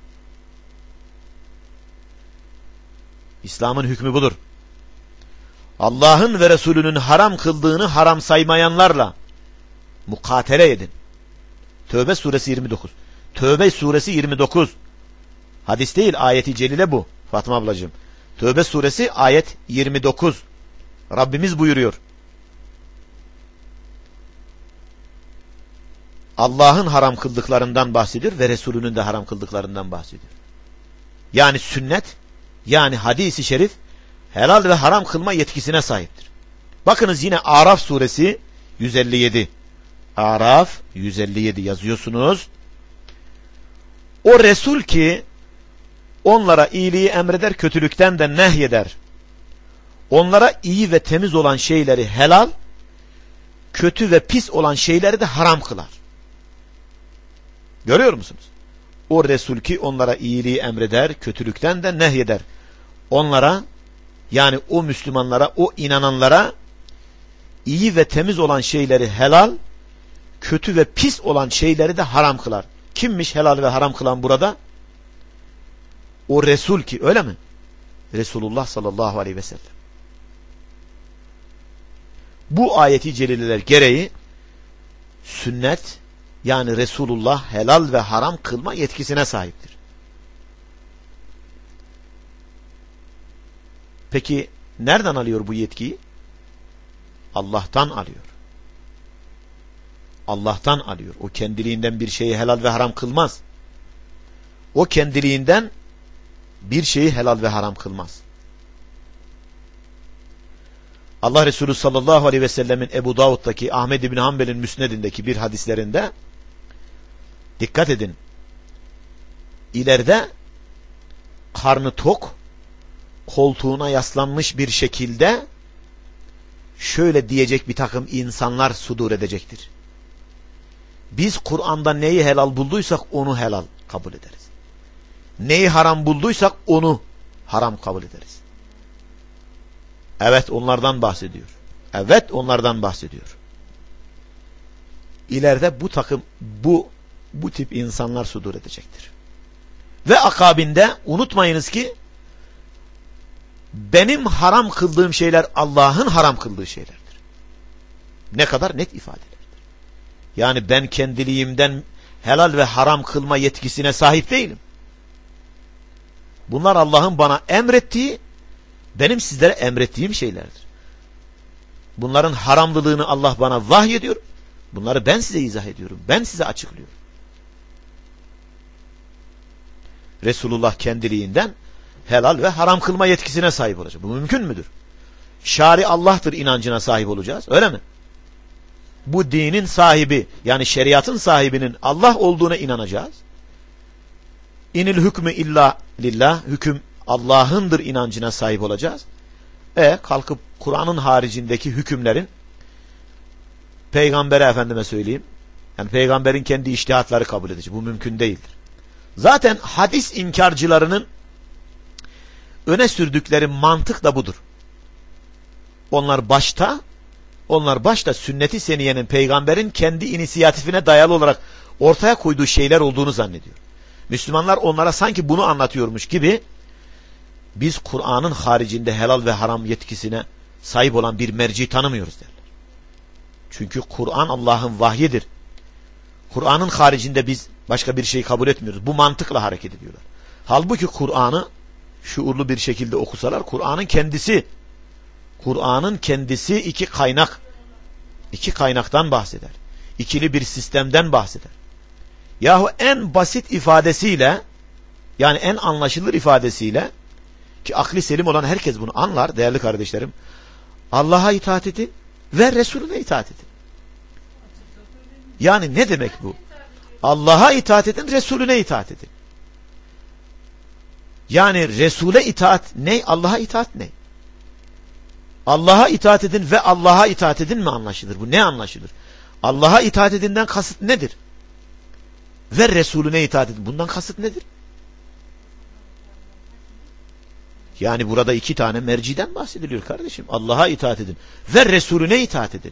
[SPEAKER 1] İslam'ın hükmü budur. Allah'ın ve Resulünün haram kıldığını haram saymayanlarla mukatele edin. Tövbe suresi yirmi dokuz. Tövbe suresi yirmi dokuz. Hadis değil, ayeti celile bu Fatma ablacığım. Tövbe suresi ayet yirmi dokuz. Rabbimiz buyuruyor. Allah'ın haram kıldıklarından bahsediyor ve Resulünün de haram kıldıklarından bahsediyor. Yani sünnet, yani hadis-i şerif helal ve haram kılma yetkisine sahiptir. Bakınız yine Araf suresi yüz elli yedi. Araf yüz elli yedi yazıyorsunuz. O Resul ki onlara iyiliği emreder, kötülükten de nehyeder. Onlara iyi ve temiz olan şeyleri helal, kötü ve pis olan şeyleri de haram kılar. Görüyor musunuz? O Resul ki onlara iyiliği emreder, kötülükten de nehyeder. Onlara, yani o Müslümanlara, o inananlara iyi ve temiz olan şeyleri helal, kötü ve pis olan şeyleri de haram kılar. Kimmiş helal ve haram kılan burada? O Resul ki, öyle mi? Resulullah sallallahu aleyhi ve sellem. Bu ayeti celileler gereği sünnet, yani Resulullah helal ve haram kılma yetkisine sahiptir. Peki nereden alıyor bu yetkiyi? Allah'tan alıyor. Allah'tan alıyor. O kendiliğinden bir şeyi helal ve haram kılmaz. O kendiliğinden bir şeyi helal ve haram kılmaz. Allah Resulü sallallahu aleyhi ve sellemin Ebu Davud'daki, Ahmed İbni Hanbel'in Müsned'indeki bir hadislerinde, dikkat edin, ileride karnı tok, koltuğuna yaslanmış bir şekilde şöyle diyecek bir takım insanlar sudur edecektir. Biz Kur'an'da neyi helal bulduysak onu helal kabul ederiz. Neyi haram bulduysak onu haram kabul ederiz. Evet, onlardan bahsediyor. Evet, onlardan bahsediyor. İleride bu takım, bu bu tip insanlar sudur edecektir. Ve akabinde unutmayınız ki benim haram kıldığım şeyler Allah'ın haram kıldığı şeylerdir. Ne kadar net ifadelerdir. Yani ben kendiliğimden helal ve haram kılma yetkisine sahip değilim. Bunlar Allah'ın bana emrettiği, benim sizlere emrettiğim şeylerdir. Bunların haramlılığını Allah bana vahyediyor. Bunları ben size izah ediyorum. Ben size açıklıyorum. Resulullah kendiliğinden helal ve haram kılma yetkisine sahip olacak. Bu mümkün müdür? Şari Allah'tır inancına sahip olacağız. Öyle mi? Bu dinin sahibi, yani şeriatın sahibinin Allah olduğuna inanacağız. İnil hükmü illa lillah, hüküm Allah'ındır inancına sahip olacağız. E kalkıp Kur'an'ın haricindeki hükümlerin peygambere, efendime söyleyeyim, yani peygamberin kendi içtihatları kabul edecek. Bu mümkün değildir. Zaten hadis inkarcılarının öne sürdükleri mantık da budur. Onlar başta onlar başta sünnet-i seniyenin, peygamberin kendi inisiyatifine dayalı olarak ortaya koyduğu şeyler olduğunu zannediyor. Müslümanlar onlara sanki bunu anlatıyormuş gibi biz Kur'an'ın haricinde helal ve haram yetkisine sahip olan bir merci tanımıyoruz derler. Çünkü Kur'an Allah'ın vahyidir. Kur'an'ın haricinde biz başka bir şey kabul etmiyoruz. Bu mantıkla hareket ediyorlar. Halbuki Kur'an'ı şuurlu bir şekilde okusalar, Kur'an'ın kendisi Kur'an'ın kendisi iki kaynak iki kaynaktan bahseder. İkili bir sistemden bahseder. Yahu en basit ifadesiyle, yani en anlaşılır ifadesiyle, ki akli selim olan herkes bunu anlar değerli kardeşlerim, Allah'a itaat edin ve Resulüne itaat edin. Yani ne demek bu? Allah'a itaat edin, Resulüne itaat edin. Yani Resul'e itaat ne? Allah'a itaat ne? Allah'a itaat edin ve Allah'a itaat edin mi anlaşılır? Bu ne anlaşılır? Allah'a itaat edinden kasıt nedir? Ve Resulüne itaat edin. Bundan kasıt nedir? Yani burada iki tane merciden bahsediliyor kardeşim. Allah'a itaat edin ve Resulüne itaat edin.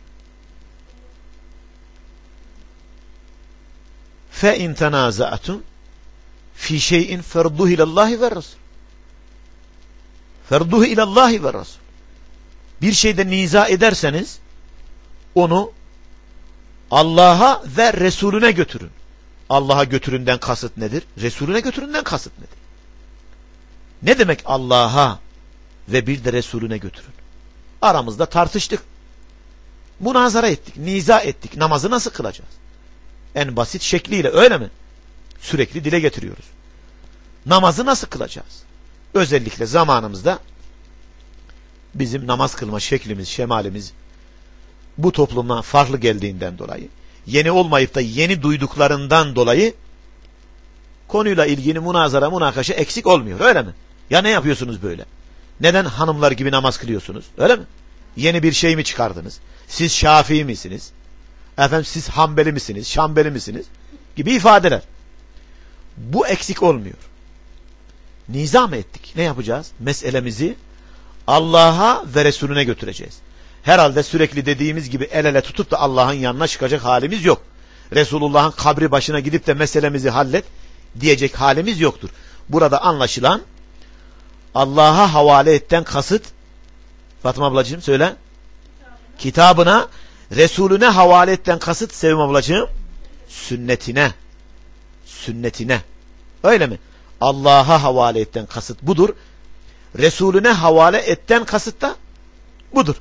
[SPEAKER 1] Fe in tenaza'tum fi şey'in ferduhu ilallahi ve Resul. Ferduhu ilallahi ve Resul. Bir şeyde niza ederseniz onu Allah'a ve Resulüne götürün. Allah'a götüründen kasıt nedir? Resulüne götüründen kasıt nedir? Ne demek Allah'a ve bir de Resulüne götürün? Aramızda tartıştık. Münazara ettik, niza ettik. Namazı nasıl kılacağız? En basit şekliyle, öyle mi? Sürekli dile getiriyoruz. Namazı nasıl kılacağız? Özellikle zamanımızda bizim namaz kılma şeklimiz, şemalimiz bu toplumdan farklı geldiğinden dolayı, yeni olmayıp da yeni duyduklarından dolayı konuyla ilgili münazara, münakaşa eksik olmuyor, öyle mi? Ya ne yapıyorsunuz böyle? Neden hanımlar gibi namaz kılıyorsunuz, öyle mi? Yeni bir şey mi çıkardınız? Siz Şafii misiniz? Efendim siz Hanbeli misiniz? Şambeli misiniz? Gibi ifadeler. Bu eksik olmuyor. Niza mı ettik? Ne yapacağız? Meselemizi Allah'a ve Resulüne götüreceğiz. Herhalde sürekli dediğimiz gibi el ele tutup da Allah'ın yanına çıkacak halimiz yok. Resulullah'ın kabri başına gidip de meselemizi hallet diyecek halimiz yoktur. Burada anlaşılan Allah'a havale etten kasıt, Fatıma ablacığım söyle, kitabına, Resulüne havale etten kasıt Sevim ablacığım, sünnetine, sünnetine, öyle mi? Allah'a havale etten kasıt budur. Resulüne havale etten kasıt da budur.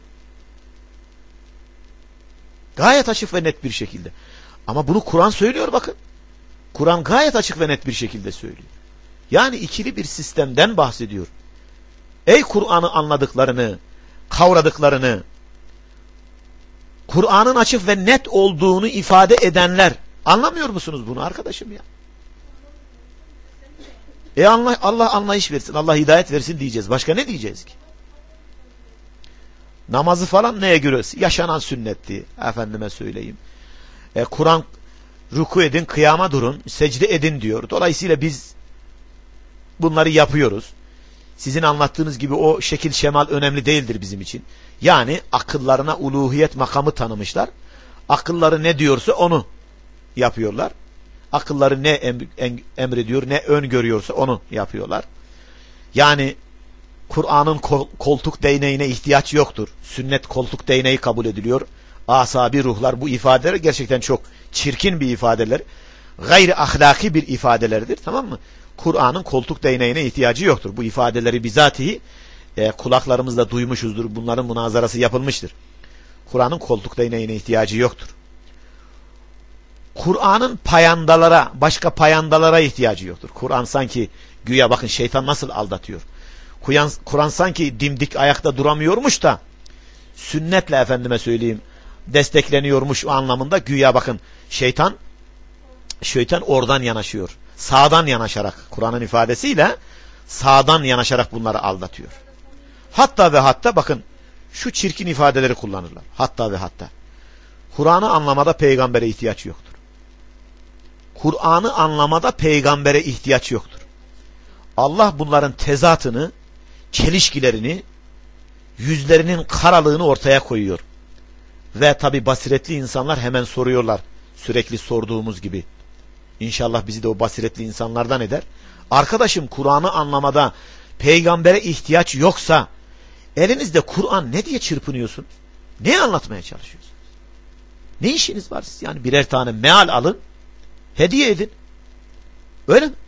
[SPEAKER 1] Gayet açık ve net bir şekilde. Ama bunu Kur'an söylüyor bakın. Kur'an gayet açık ve net bir şekilde söylüyor. Yani ikili bir sistemden bahsediyor. Ey Kur'an'ı anladıklarını, kavradıklarını, Kur'an'ın açık ve net olduğunu ifade edenler, anlamıyor musunuz bunu arkadaşım ya? E Allah, Allah anlayış versin, Allah hidayet versin diyeceğiz. Başka ne diyeceğiz ki? Namazı falan neye göre? Yaşanan sünnetti. Efendime söyleyeyim. E, Kur'an ruku edin, kıyama durun, secde edin diyor. Dolayısıyla biz bunları yapıyoruz. Sizin anlattığınız gibi o şekil şemal önemli değildir bizim için. Yani akıllarına uluhiyet makamı tanımışlar. Akılları ne diyorsa onu yapıyorlar. Akılları ne em, em, emrediyor, ne öngörüyorsa onu yapıyorlar. Yani Kur'an'ın kol, koltuk değneğine ihtiyaç yoktur. Sünnet koltuk değneği kabul ediliyor. Asabi ruhlar, bu ifadeler gerçekten çok çirkin bir ifadeler. Gayri ahlaki bir ifadelerdir, tamam mı? Kur'an'ın koltuk değneğine ihtiyacı yoktur. Bu ifadeleri bizatihi e, kulaklarımızla duymuşuzdur. Bunların münazarası yapılmıştır. Kur'an'ın koltuk değneğine ihtiyacı yoktur. Kur'an'ın payandalara, başka payandalara ihtiyacı yoktur. Kur'an sanki güya bakın şeytan nasıl aldatıyor. Kur'an, Kur'an sanki dimdik ayakta duramıyormuş da sünnetle efendime söyleyeyim destekleniyormuş o anlamında, güya bakın şeytan şeytan oradan yanaşıyor. Sağdan yanaşarak, Kur'an'ın ifadesiyle sağdan yanaşarak bunları aldatıyor. Hatta ve hatta bakın şu çirkin ifadeleri kullanırlar. Hatta ve hatta. Kur'an'ı anlamada peygambere ihtiyaç yoktur. Kur'an'ı anlamada peygambere ihtiyaç yoktur. Allah bunların tezatını, çelişkilerini, yüzlerinin karalığını ortaya koyuyor. Ve tabi basiretli insanlar hemen soruyorlar. Sürekli sorduğumuz gibi. İnşallah bizi de o basiretli insanlardan eder. Arkadaşım, Kur'an'ı anlamada peygambere ihtiyaç yoksa elinizde Kur'an ne diye çırpınıyorsunuz? Ne anlatmaya çalışıyorsunuz? Ne işiniz var siz? Yani birer tane meal alın, hediye edin. Öyle mi?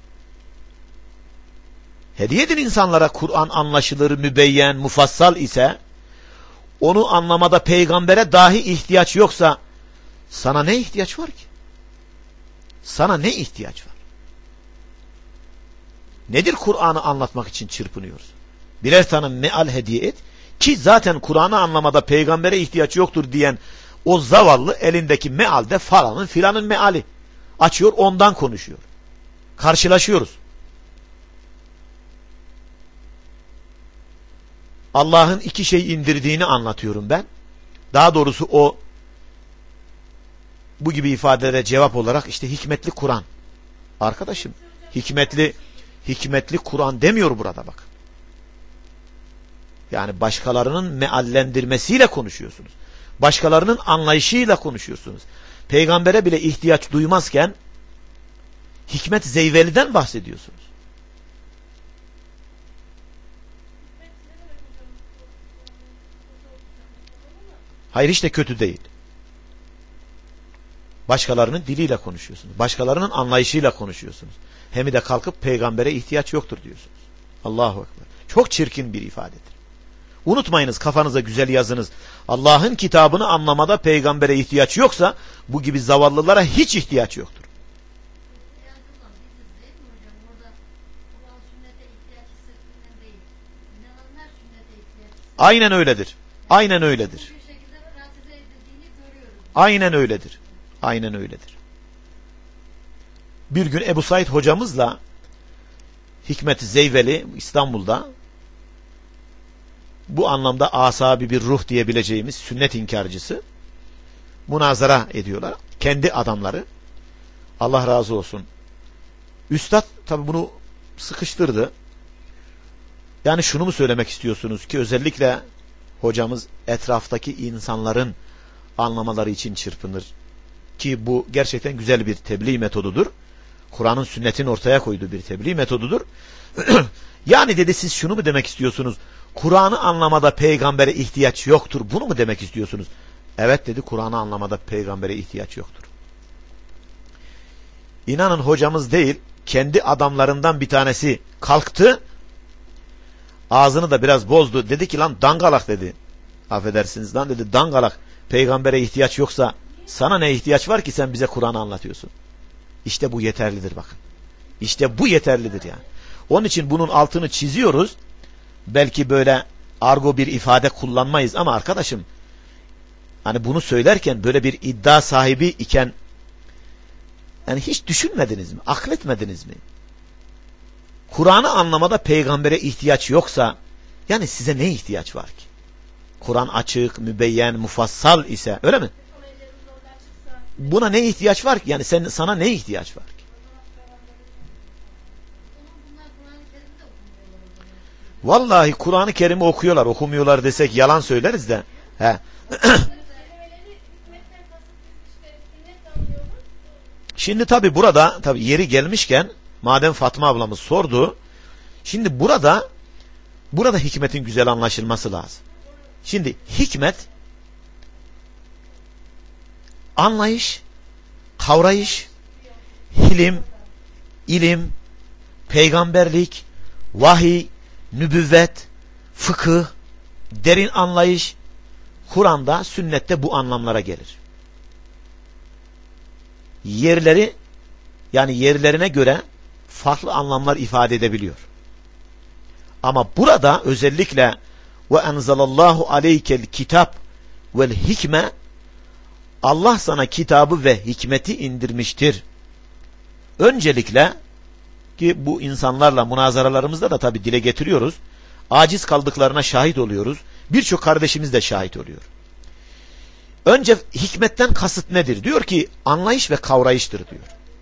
[SPEAKER 1] Hediye edin insanlara. Kur'an anlaşılır, mübeyyen, mufassal ise, onu anlamada peygambere dahi ihtiyaç yoksa sana ne ihtiyaç var ki? Sana ne ihtiyaç var? Nedir Kur'an'ı anlatmak için çırpınıyoruz? Birer tane meal hediye et ki zaten Kur'an'ı anlamada peygambere ihtiyaç yoktur diyen o zavallı elindeki mealde falanın filanın meali. Açıyor, ondan konuşuyor. Karşılaşıyoruz. Allah'ın iki şey indirdiğini anlatıyorum ben. Daha doğrusu o bu gibi ifadelere cevap olarak işte hikmetli Kur'an. Arkadaşım, hikmetli hikmetli Kur'an demiyor burada bak. Yani başkalarının meallendirmesiyle konuşuyorsunuz. Başkalarının anlayışıyla konuşuyorsunuz. Peygambere bile ihtiyaç duymazken Hikmet Zeyveli'den bahsediyorsunuz. Hayır, işte kötü değil. Başkalarının diliyle konuşuyorsunuz. Başkalarının anlayışıyla konuşuyorsunuz. Hem de kalkıp peygambere ihtiyaç yoktur diyorsunuz. Allahu Ekber. Çok çirkin bir ifadedir. Unutmayınız, kafanıza güzel yazınız. Allah'ın kitabını anlamada peygambere ihtiyaç yoksa bu gibi zavallılara hiç ihtiyaç yoktur. Aynen öyledir. Aynen öyledir. Aynen öyledir. Aynen öyledir. Bir gün Ebu Said hocamızla Hikmet Zeyveli İstanbul'da, bu anlamda asabi bir ruh diyebileceğimiz sünnet inkarcısı, münazara ediyorlar. Kendi adamları. Allah razı olsun. Üstad tabi bunu sıkıştırdı. Yani şunu mu söylemek istiyorsunuz ki özellikle hocamız etraftaki insanların anlamaları için çırpınır? Ki bu gerçekten güzel bir tebliğ metodudur. Kur'an'ın sünnetin ortaya koyduğu bir tebliğ metodudur. Yani dedi, siz şunu mu demek istiyorsunuz? Kur'an'ı anlamada peygambere ihtiyaç yoktur. Bunu mu demek istiyorsunuz? Evet dedi, Kur'an'ı anlamada peygambere ihtiyaç yoktur. İnanın hocamız değil, kendi adamlarından bir tanesi kalktı, ağzını da biraz bozdu. Dedi ki, lan dangalak dedi. Affedersiniz lan dedi, dangalak. Peygambere ihtiyaç yoksa sana ne ihtiyaç var ki sen bize Kur'an'ı anlatıyorsun? İşte bu yeterlidir bakın. İşte bu yeterlidir yani. Onun için bunun altını çiziyoruz. Belki böyle argo bir ifade kullanmayız ama arkadaşım, hani bunu söylerken böyle bir iddia sahibi iken yani hiç düşünmediniz mi? Akletmediniz mi? Kur'an'ı anlamada peygambere ihtiyaç yoksa yani size ne ihtiyaç var ki? Kur'an açık, mübeyyen, mufassal ise, öyle mi? Buna ne ihtiyaç var ki? Yani sen, sana ne ihtiyaç var ki? Vallahi Kur'an-ı Kerim'i okuyorlar, okumuyorlar desek yalan söyleriz de. He. Şimdi tabi burada tabi yeri gelmişken madem Fatma ablamız sordu, şimdi burada burada hikmetin güzel anlaşılması lazım. Şimdi hikmet anlayış, kavrayış, hilim, ilim, peygamberlik, vahiy, nübüvvet, fıkıh, derin anlayış, Kur'an'da, sünnette bu anlamlara gelir. Yerleri, yani yerlerine göre farklı anlamlar ifade edebiliyor. Ama burada özellikle ve enzelallahu aleykel kitap vel hikme, Allah sana kitabı ve hikmeti indirmiştir. Öncelikle, ki bu insanlarla münazaralarımızda da tabi dile getiriyoruz, aciz kaldıklarına şahit oluyoruz. Birçok kardeşimiz de şahit oluyor. Önce hikmetten kasıt nedir? Diyor ki anlayış ve kavrayıştır diyor.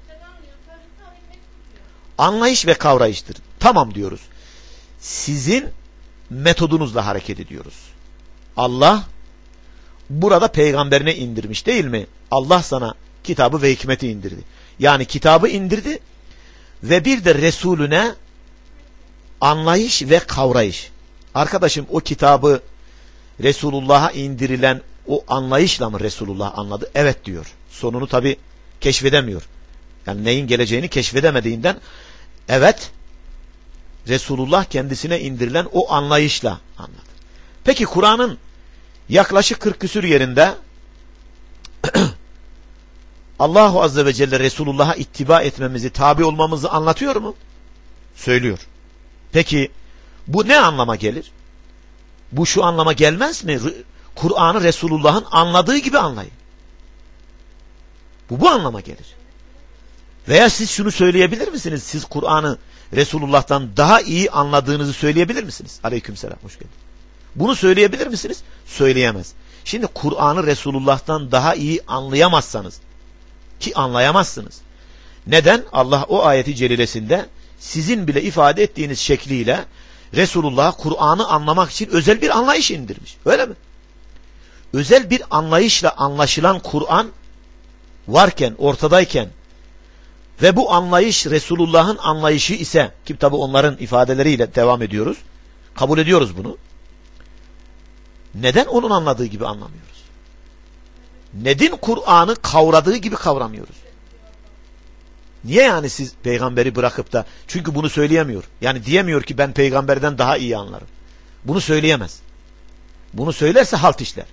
[SPEAKER 1] Anlayış ve kavrayıştır. Tamam diyoruz. Sizin metodunuzla hareket ediyoruz. Allah burada peygamberine indirmiş değil mi? Allah sana kitabı ve hikmeti indirdi. Yani kitabı indirdi ve bir de Resulüne anlayış ve kavrayış. Arkadaşım, o kitabı Resulullah'a indirilen o anlayışla mı Resulullah anladı? Evet diyor. Sonunu tabi keşfedemiyor. Yani neyin geleceğini keşfedemediğinden evet, Resulullah kendisine indirilen o anlayışla anladı. Peki Kur'an'ın yaklaşık kırk küsür yerinde Allahu Azze ve Celle Resulullah'a ittiba etmemizi, tabi olmamızı anlatıyor mu? Söylüyor. Peki bu ne anlama gelir? Bu şu anlama gelmez mi? Kur'an'ı Resulullah'ın anladığı gibi anlayın. Bu bu anlama gelir. Veya siz şunu söyleyebilir misiniz? Siz Kur'an'ı Resulullah'tan daha iyi anladığınızı söyleyebilir misiniz? Aleykümselam, hoş geldin. Bunu söyleyebilir misiniz? Söyleyemez. Şimdi Kur'an'ı Resulullah'tan daha iyi anlayamazsanız, ki anlayamazsınız. Neden? Allah o ayeti celilesinde sizin bile ifade ettiğiniz şekliyle Resulullah'a Kur'an'ı anlamak için özel bir anlayış indirmiş. Öyle mi? Özel bir anlayışla anlaşılan Kur'an varken, ortadayken ve bu anlayış Resulullah'ın anlayışı ise, ki tabi onların ifadeleriyle devam ediyoruz, kabul ediyoruz bunu. Neden onun anladığı gibi anlamıyoruz? Neden Kur'an'ı kavradığı gibi kavramıyoruz? Niye yani siz peygamberi bırakıp da, çünkü bunu söyleyemiyor. Yani diyemiyor ki ben peygamberden daha iyi anlarım. Bunu söyleyemez. Bunu söylerse halt işler.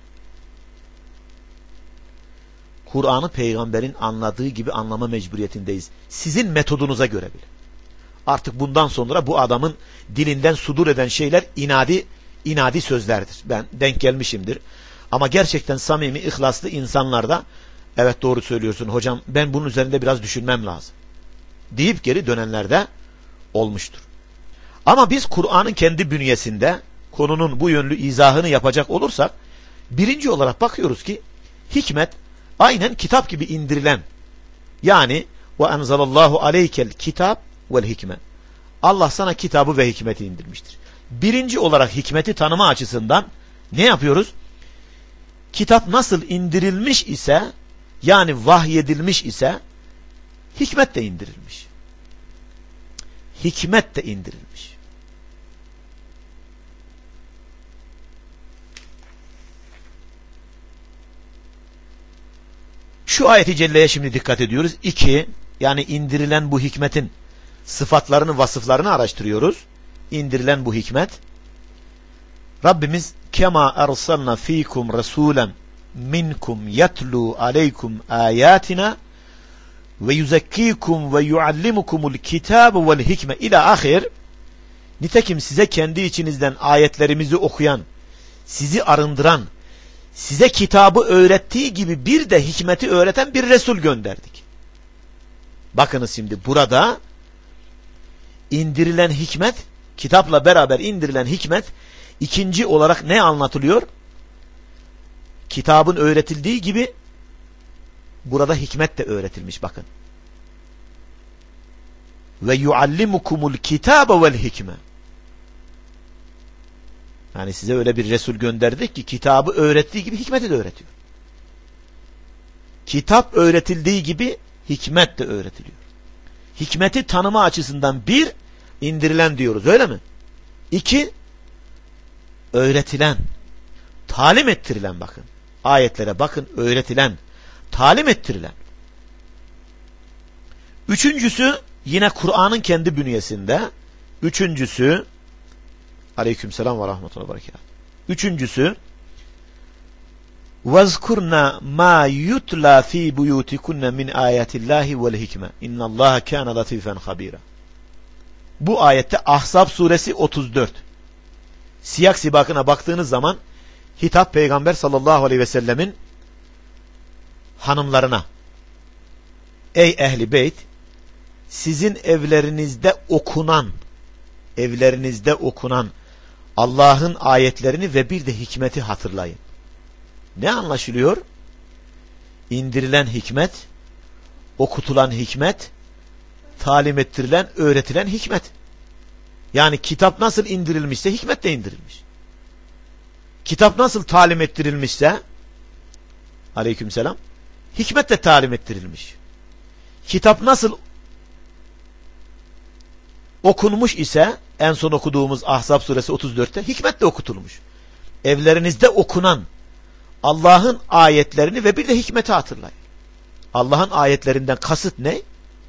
[SPEAKER 1] Kur'an'ı peygamberin anladığı gibi anlama mecburiyetindeyiz. Sizin metodunuza göre bile. Artık bundan sonra bu adamın dilinden sudur eden şeyler inadi, inadi sözlerdir. Ben denk gelmişimdir. Ama gerçekten samimi, ihlaslı insanlarda evet doğru söylüyorsun hocam, ben bunun üzerinde biraz düşünmem lazım deyip geri dönenlerde olmuştur. Ama biz Kur'an'ın kendi bünyesinde konunun bu yönlü izahını yapacak olursak, birinci olarak bakıyoruz ki hikmet aynen kitap gibi indirilen, yani ve enzelallahu aleykel kitap vel hikme, Allah sana kitabı ve hikmeti indirmiştir. Birinci olarak hikmeti tanıma açısından ne yapıyoruz? Kitap nasıl indirilmiş ise, yani vahyedilmiş ise hikmet de indirilmiş. Hikmet de indirilmiş. Şu ayeti celleye şimdi dikkat ediyoruz. İki, yani indirilen bu hikmetin sıfatlarını, vasıflarını araştırıyoruz. İndirilen bu hikmet. Rabbimiz kema ersalna fikum rasulen minkum yatlu aleykum ayatina ve yuzekkikum ve yuallimukumul kitabe vel hikme ila ahir. Nitekim size kendi içinizden ayetlerimizi okuyan, sizi arındıran, size kitabı öğrettiği gibi bir de hikmeti öğreten bir Resul gönderdik. Bakınız şimdi burada indirilen hikmet, kitapla beraber indirilen hikmet, ikinci olarak ne anlatılıyor? Kitabın öğretildiği gibi burada hikmet de öğretilmiş, bakın. Ve yuallimukumul kitabe vel hikme. Yani size öyle bir Resul gönderdik ki kitabı öğrettiği gibi hikmeti de öğretiyor. Kitap öğretildiği gibi hikmet de öğretiliyor. Hikmeti tanıma açısından bir, indirilen diyoruz, öyle mi? İki, öğretilen, talim ettirilen, bakın. Ayetlere bakın, öğretilen, talim ettirilen. Üçüncüsü yine Kur'an'ın kendi bünyesinde. Üçüncüsü aleykümselam ve rahmetullahi ve berekatuhu. Üçüncüsü وَذْكُرْنَا مَا يُتْلَى ف۪ي بُيُوتِكُنَّ مِنْ آيَاتِ اللّٰهِ وَالْحِكْمَةِ اِنَّ اللّٰهَ كَانَ لَطِيفًا خَب۪يرًا. Bu ayette Ahzab suresi otuz dört. Siyak sibakına baktığınız zaman hitap Peygamber sallallahu aleyhi ve sellemin hanımlarına. Ey ehli beyt, sizin evlerinizde okunan, evlerinizde okunan Allah'ın ayetlerini ve bir de hikmeti hatırlayın. Ne anlaşılıyor? İndirilen hikmet, okutulan hikmet, talim ettirilen, öğretilen hikmet. Yani kitap nasıl indirilmişse hikmet de indirilmiş. Kitap nasıl talim ettirilmişse aleykümselam hikmet de talim ettirilmiş. Kitap nasıl okunmuş ise en son okuduğumuz Ahzab suresi otuz dörtte hikmetle okutulmuş. Evlerinizde okunan Allah'ın ayetlerini ve bir de hikmeti hatırlayın. Allah'ın ayetlerinden kasıt ne?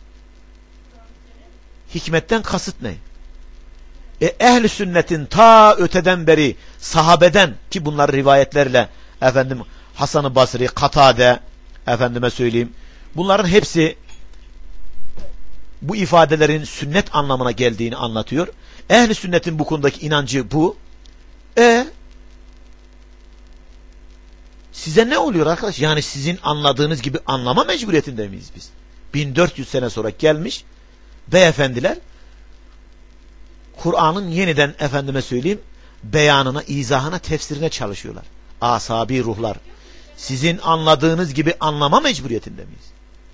[SPEAKER 1] Hikmetten kasıt ne? E, ehl-i sünnetin ta öteden beri sahabeden, ki bunlar rivayetlerle efendim Hasan-ı Basri, Katade, efendime söyleyeyim, bunların hepsi bu ifadelerin sünnet anlamına geldiğini anlatıyor. Ehl-i sünnetin bu konudaki inancı bu. E size ne oluyor arkadaş? Yani sizin anladığınız gibi anlama mecburiyetinde miyiz biz? bin dört yüz sene sonra gelmiş beyefendiler Kur'an'ın yeniden efendime söyleyeyim beyanına, izahına, tefsirine çalışıyorlar. Asabi ruhlar. Sizin anladığınız gibi anlama mecburiyetinde miyiz?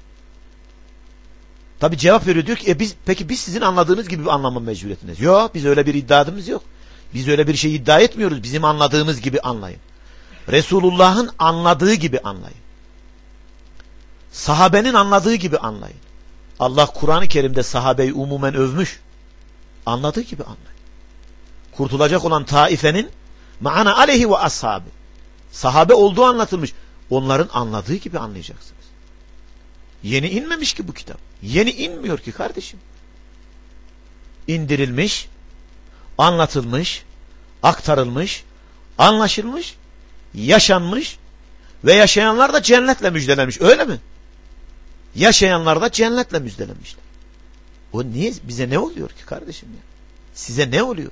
[SPEAKER 1] Tabi cevap veriyor, diyor ki e biz, peki biz sizin anladığınız gibi bir anlama mecburiyetindeyiz. Yok, biz öyle bir iddiamız yok. Biz öyle bir şey iddia etmiyoruz. Bizim anladığımız gibi anlayın. Resulullah'ın anladığı gibi anlayın. Sahabenin anladığı gibi anlayın. Allah Kur'an-ı Kerim'de sahabeyi umumen övmüş. Anladığı gibi anlayın. Kurtulacak olan taifenin ma'ana aleyhi ve ashabi. Sahabe olduğu anlatılmış. Onların anladığı gibi anlayacaksınız. Yeni inmemiş ki bu kitap. Yeni inmiyor ki kardeşim. İndirilmiş, anlatılmış, aktarılmış, anlaşılmış, yaşanmış ve yaşayanlar da cennetle müjdelenmiş. Öyle mi? Yaşayanlar da cennetle müjdelenmişler. O niye? Bize ne oluyor ki kardeşim ya? Size ne oluyor?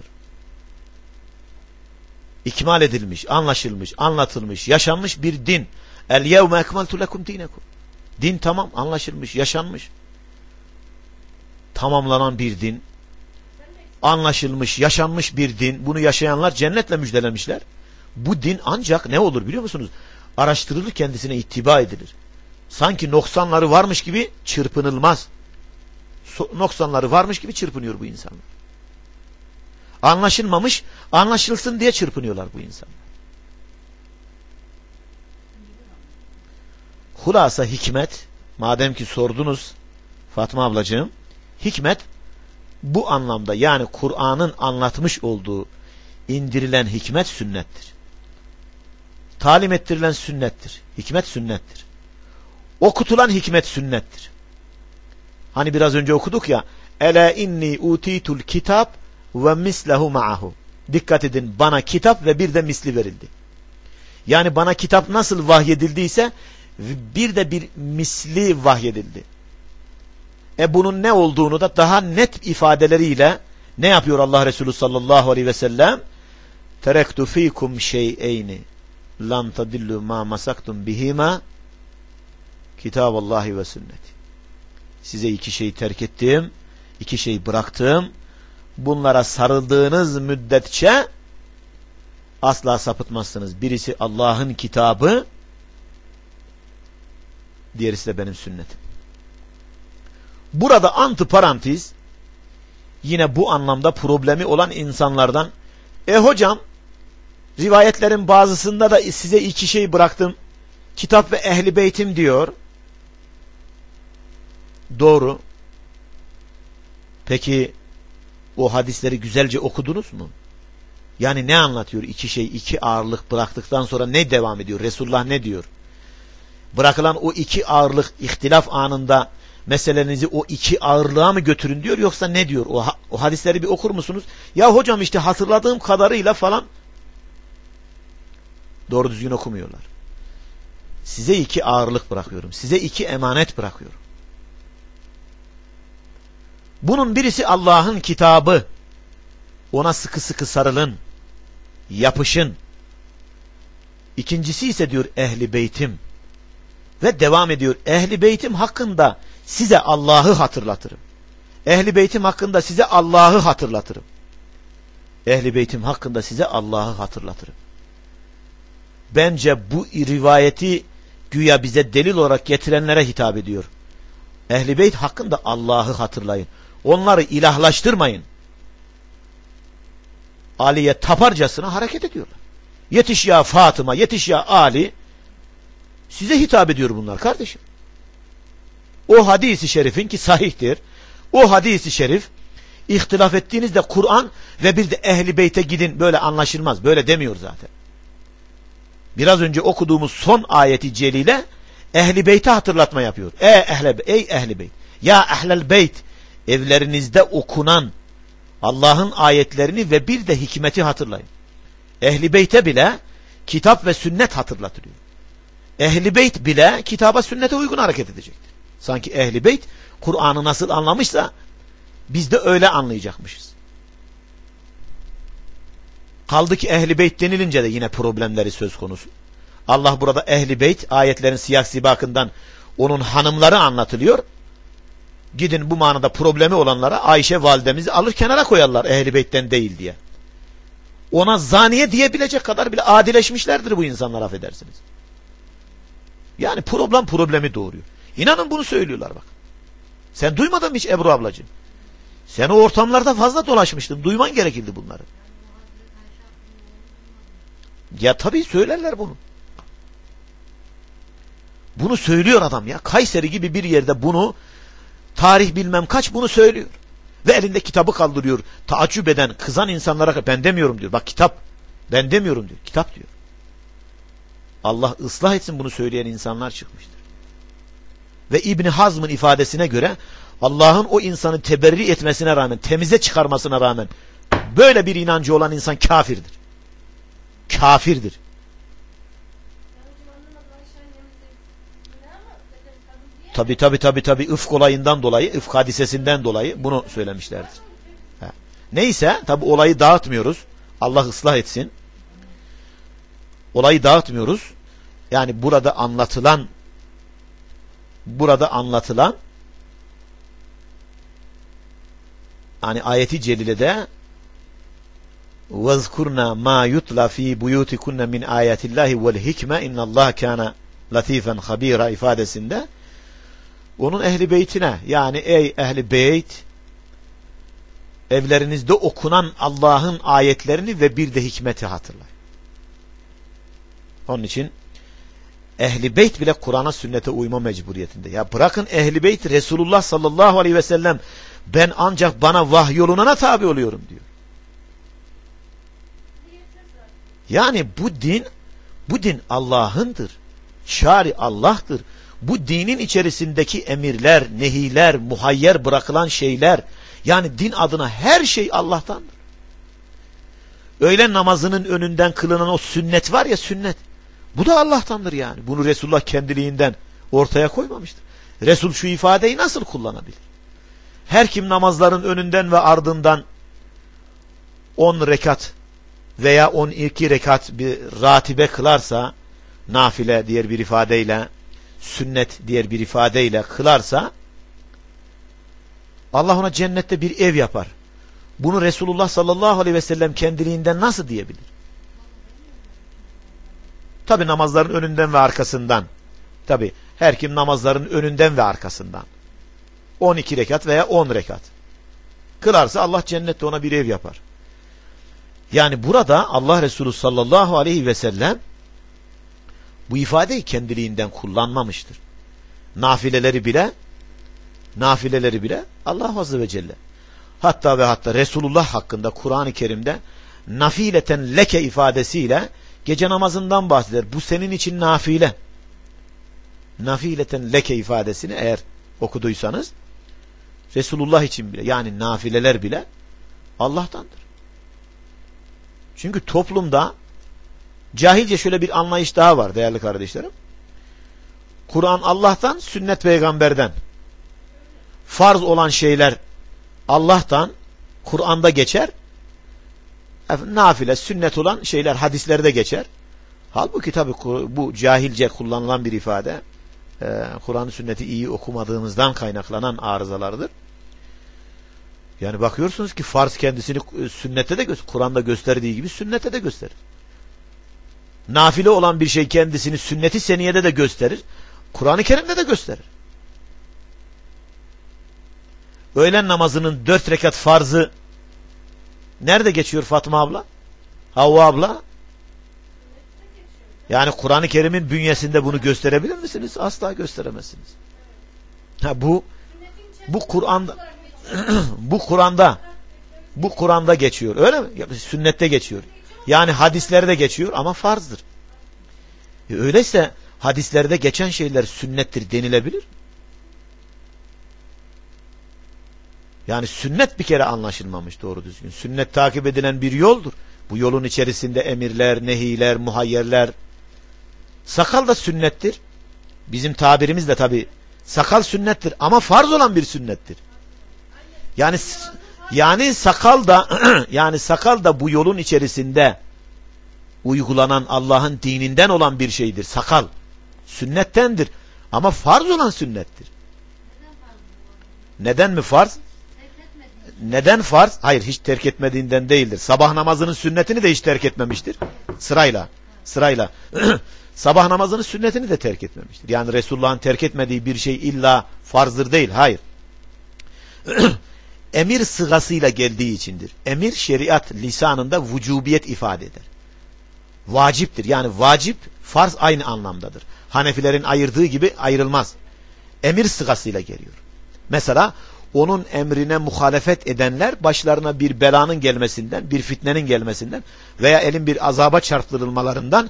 [SPEAKER 1] İkmal edilmiş, anlaşılmış, anlatılmış, yaşanmış bir din. El yevme ekmeltu lekum dinekum. Din tamam, anlaşılmış, yaşanmış. Tamamlanan bir din. Anlaşılmış, yaşanmış bir din. Bunu yaşayanlar cennetle müjdelemişler. Bu din ancak ne olur biliyor musunuz? Araştırılır, kendisine ittiba edilir. Sanki noksanları varmış gibi çırpınılmaz. So noksanları varmış gibi çırpınıyor bu insanlar. Anlaşılmamış, anlaşılsın diye çırpınıyorlar bu insanlar. Hulasa hikmet, madem ki sordunuz Fatma ablacığım, hikmet bu anlamda, yani Kur'an'ın anlatmış olduğu indirilen hikmet sünnettir. Talim ettirilen sünnettir. Hikmet sünnettir. Okutulan hikmet sünnettir. Hani biraz önce okuduk ya, Ela inni utitul kitap ve mislehu ma'ahu. Dikkat edin, bana kitap ve bir de misli verildi. Yani bana kitap nasıl vahyedildiyse bir de bir misli vahyedildi. E bunun ne olduğunu da daha net ifadeleriyle ne yapıyor Allah Resulü sallallahu aleyhi ve sellem? Terektu fikum şey'eyni lan tadillu ma masaktum bihima kitaballahi ve sünneti. Size iki şey terk ettim, iki şey bıraktım. Bunlara sarıldığınız müddetçe asla sapıtmazsınız. Birisi Allah'ın kitabı, diğerisi de benim sünnetim. Burada antiparantez, yine bu anlamda problemi olan insanlardan, e hocam rivayetlerin bazısında da size iki şey bıraktım, kitap ve ehli beytim diyor. Doğru. Peki o hadisleri güzelce okudunuz mu? Yani ne anlatıyor? İki şey, iki ağırlık bıraktıktan sonra ne devam ediyor? Resulullah ne diyor? Bırakılan o iki ağırlık ihtilaf anında meselenizi o iki ağırlığa mı götürün diyor, yoksa ne diyor? O, o hadisleri bir okur musunuz? Ya hocam işte hatırladığım kadarıyla falan. Doğru düzgün okumuyorlar. Size iki ağırlık bırakıyorum. Size iki emanet bırakıyorum. Bunun birisi Allah'ın kitabı. Ona sıkı sıkı sarılın. Yapışın. İkincisi ise diyor ehli beytim. Ve devam ediyor. Ehli beytim hakkında size Allah'ı hatırlatırım. Ehli beytim hakkında size Allah'ı hatırlatırım. Ehli beytim hakkında size Allah'ı hatırlatırım. Bence bu rivayeti güya bize delil olarak getirenlere hitap ediyor. Ehli beyt hakkında Allah'ı hatırlayın. Onları ilahlaştırmayın. Ali'ye taparcasına hareket ediyorlar. Yetiş ya Fatıma, yetiş ya Ali. Size hitap ediyor bunlar kardeşim. O hadisi şerifin ki sahihtir. O hadisi şerif ihtilaf ettiğinizde Kur'an ve bir de Ehl-i Beyt'e gidin böyle anlaşılmaz. Böyle demiyor zaten. Biraz önce okuduğumuz son ayeti celile Ehl-i Beyt'e hatırlatma yapıyor. Ey Ehl-i Ey Ehl-i Beyt. Ya Ehl-i Beyt, evlerinizde okunan Allah'ın ayetlerini ve bir de hikmeti hatırlayın. Ehl-i Beyt'e bile kitap ve sünnet hatırlatılıyor. Ehl-i Beyt bile kitaba sünnete uygun hareket edecektir. Sanki Ehl-i Beyt Kur'an'ı nasıl anlamışsa biz de öyle anlayacakmışız. Kaldı ki Ehl-i Beyt denilince de yine problemleri söz konusu. Allah burada Ehl-i Beyt ayetlerin siyah sibakından onun hanımları anlatılıyor. Gidin bu manada problemi olanlara Ayşe validemizi alır kenara koyarlar Ehl-i Beyt'ten değil diye. Ona zaniye diyebilecek kadar bile adileşmişlerdir bu insanlar, affedersiniz. Yani problem problemi doğuruyor. İnanın bunu söylüyorlar bak. Sen duymadın mı hiç Ebru ablacığım? Sen o ortamlarda fazla dolaşmıştın. Duyman gerekirdi bunları. Ya tabii söylerler bunu. Bunu söylüyor adam ya. Kayseri gibi bir yerde bunu, tarih bilmem kaç bunu söylüyor. Ve elinde kitabı kaldırıyor. Taaccüp eden, kızan insanlara ben demiyorum diyor. Bak kitap. Ben demiyorum diyor. Kitap diyor. Allah ıslah etsin, bunu söyleyen insanlar çıkmıştır. Ve İbn Hazm'ın ifadesine göre Allah'ın o insanı teberri etmesine rağmen, temize çıkarmasına rağmen böyle bir inancı olan insan kafirdir. Kafirdir. Tabi tabi tabi tabi ıfk olayından dolayı, ıfk hadisesinden dolayı bunu söylemişlerdir. Ha. Neyse tabi olayı dağıtmıyoruz. Allah ıslah etsin. Olayı dağıtmıyoruz. Yani burada anlatılan burada anlatılan yani ayeti celilede وَذْكُرْنَا مَا يُتْلَى ف۪ي بُيُوتِكُنَّ مِنْ آيَاتِ اللّٰهِ وَالْحِكْمَةِ اِنَّ اللّٰهَ كَانَ لَط۪يفًا خَب۪يرًا ifadesinde onun ehli beytine, yani ey ehli beyt, evlerinizde okunan Allah'ın ayetlerini ve bir de hikmeti hatırlayın. Onun için ehli beyt bile Kur'an'a sünnete uyma mecburiyetinde. Ya bırakın ehli beyt, Resulullah sallallahu aleyhi ve sellem ben ancak bana vahyolunana tabi oluyorum diyor. Yani bu din, bu din Allah'ındır. Şari Allah'tır. Bu dinin içerisindeki emirler, nehiler, muhayyer bırakılan şeyler, yani din adına her şey Allah'tandır. Öğlen namazının önünden kılınan o sünnet var ya, sünnet. Bu da Allah'tandır yani. Bunu Resulullah kendiliğinden ortaya koymamıştır. Resul şu ifadeyi nasıl kullanabilir? Her kim namazların önünden ve ardından on rekat veya on iki rekat bir ratibe kılarsa, nafile diğer bir ifadeyle, sünnet diğer bir ifadeyle kılarsa, Allah ona cennette bir ev yapar. Bunu Resulullah sallallahu aleyhi ve sellem kendiliğinden nasıl diyebilir? Tabi namazların önünden ve arkasından. Tabi her kim namazların önünden ve arkasından on iki rekat veya on rekat kılarsa Allah cennette ona bir ev yapar. Yani burada Allah Resulü sallallahu aleyhi ve sellem bu ifadeyi kendiliğinden kullanmamıştır. Nafileleri bile nafileleri bile Allah azze ve celle, hatta ve hatta Resulullah hakkında Kur'an-ı Kerim'de nafileten leke ifadesiyle gece namazından bahseder. Bu senin için nafile. Nafileten leke ifadesini eğer okuduysanız Resulullah için bile, yani nafileler bile Allah'tandır. Çünkü toplumda cahilce şöyle bir anlayış daha var değerli kardeşlerim. Kur'an Allah'tan, sünnet peygamberden. Farz olan şeyler Allah'tan, Kur'an'da geçer. Nafile, sünnet olan şeyler hadislerde geçer. Halbuki tabi bu cahilce kullanılan bir ifade. Ee, Kur'an-ı sünneti iyi okumadığımızdan kaynaklanan arızalardır. Yani bakıyorsunuz ki farz kendisini sünnette de gösterir. Kur'an'da gösterdiği gibi sünnette de gösterir. Nafile olan bir şey kendisini sünnet-i seniyede de gösterir. Kur'an-ı Kerim'de de gösterir. Öğlen namazının dört rekat farzı nerede geçiyor Fatma abla? Havva abla? Yani Kur'an-ı Kerim'in bünyesinde bunu gösterebilir misiniz? Asla gösteremezsiniz. Ha, bu bu Kur'an'da bu Kur'an'da bu Kur'an'da geçiyor. Öyle mi? Sünnette geçiyor. Yani hadislerde geçiyor ama farzdır. E öyleyse hadislerde geçen şeyler sünnettir denilebilir. Yani sünnet bir kere anlaşılmamış doğru düzgün. Sünnet takip edilen bir yoldur. Bu yolun içerisinde emirler, nehiler, muhayyerler. Sakal da sünnettir. Bizim tabirimizle tabi sakal sünnettir ama farz olan bir sünnettir. Yani yani sakal da yani sakal da bu yolun içerisinde uygulanan Allah'ın dininden olan bir şeydir. Sakal sünnettendir ama farz olan sünnettir. Neden mi farz? Neden farz? Hayır, hiç terk etmediğinden değildir. Sabah namazının sünnetini de hiç terk etmemiştir. Sırayla. Sırayla. Sabah namazının sünnetini de terk etmemiştir. Yani Resulullah'ın terk etmediği bir şey illa farzdır değil. Hayır. Emir sıgasıyla geldiği içindir. Emir şeriat lisanında vücubiyet ifade eder. Vaciptir. Yani vacip, farz aynı anlamdadır. Hanefilerin ayırdığı gibi ayrılmaz. Emir sıgasıyla geliyor. Mesela onun emrine muhalefet edenler başlarına bir belanın gelmesinden, bir fitnenin gelmesinden veya elin bir azaba çarptırılmalarından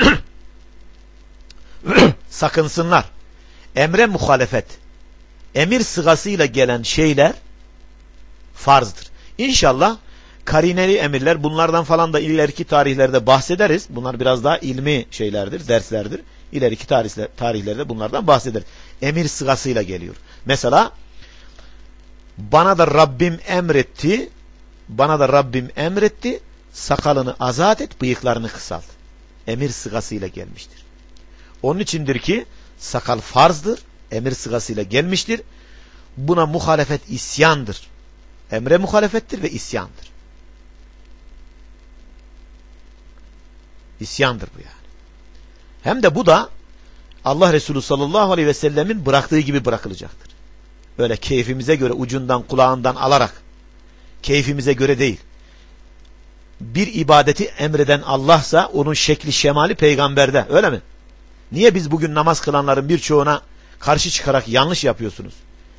[SPEAKER 1] sakınsınlar. Emre muhalefet, emir sıgasıyla gelen şeyler farzdır. İnşallah karineli emirler, bunlardan falan da ileriki tarihlerde bahsederiz. Bunlar biraz daha ilmi şeylerdir, derslerdir. İleriki tarihlerde bunlardan bahsederiz. Emir sıgasıyla geliyor. Mesela bana da Rabbim emretti, bana da Rabbim emretti, sakalını azat et, bıyıklarını kısalt. Emir sıgasıyla gelmiştir. Onun içindir ki sakal farzdır, emir sıgasıyla gelmiştir. Buna muhalefet isyandır. Emre muhalefettir ve isyandır. İsyandır bu yani. Hem de bu da Allah Resulü sallallahu aleyhi ve sellemin bıraktığı gibi bırakılacaktır. Böyle keyfimize göre ucundan kulağından alarak, keyfimize göre değil. Bir ibadeti emreden Allah'sa onun şekli şemali peygamberde, öyle mi? Niye biz bugün namaz kılanların birçoğuna karşı çıkarak yanlış yapıyorsunuz?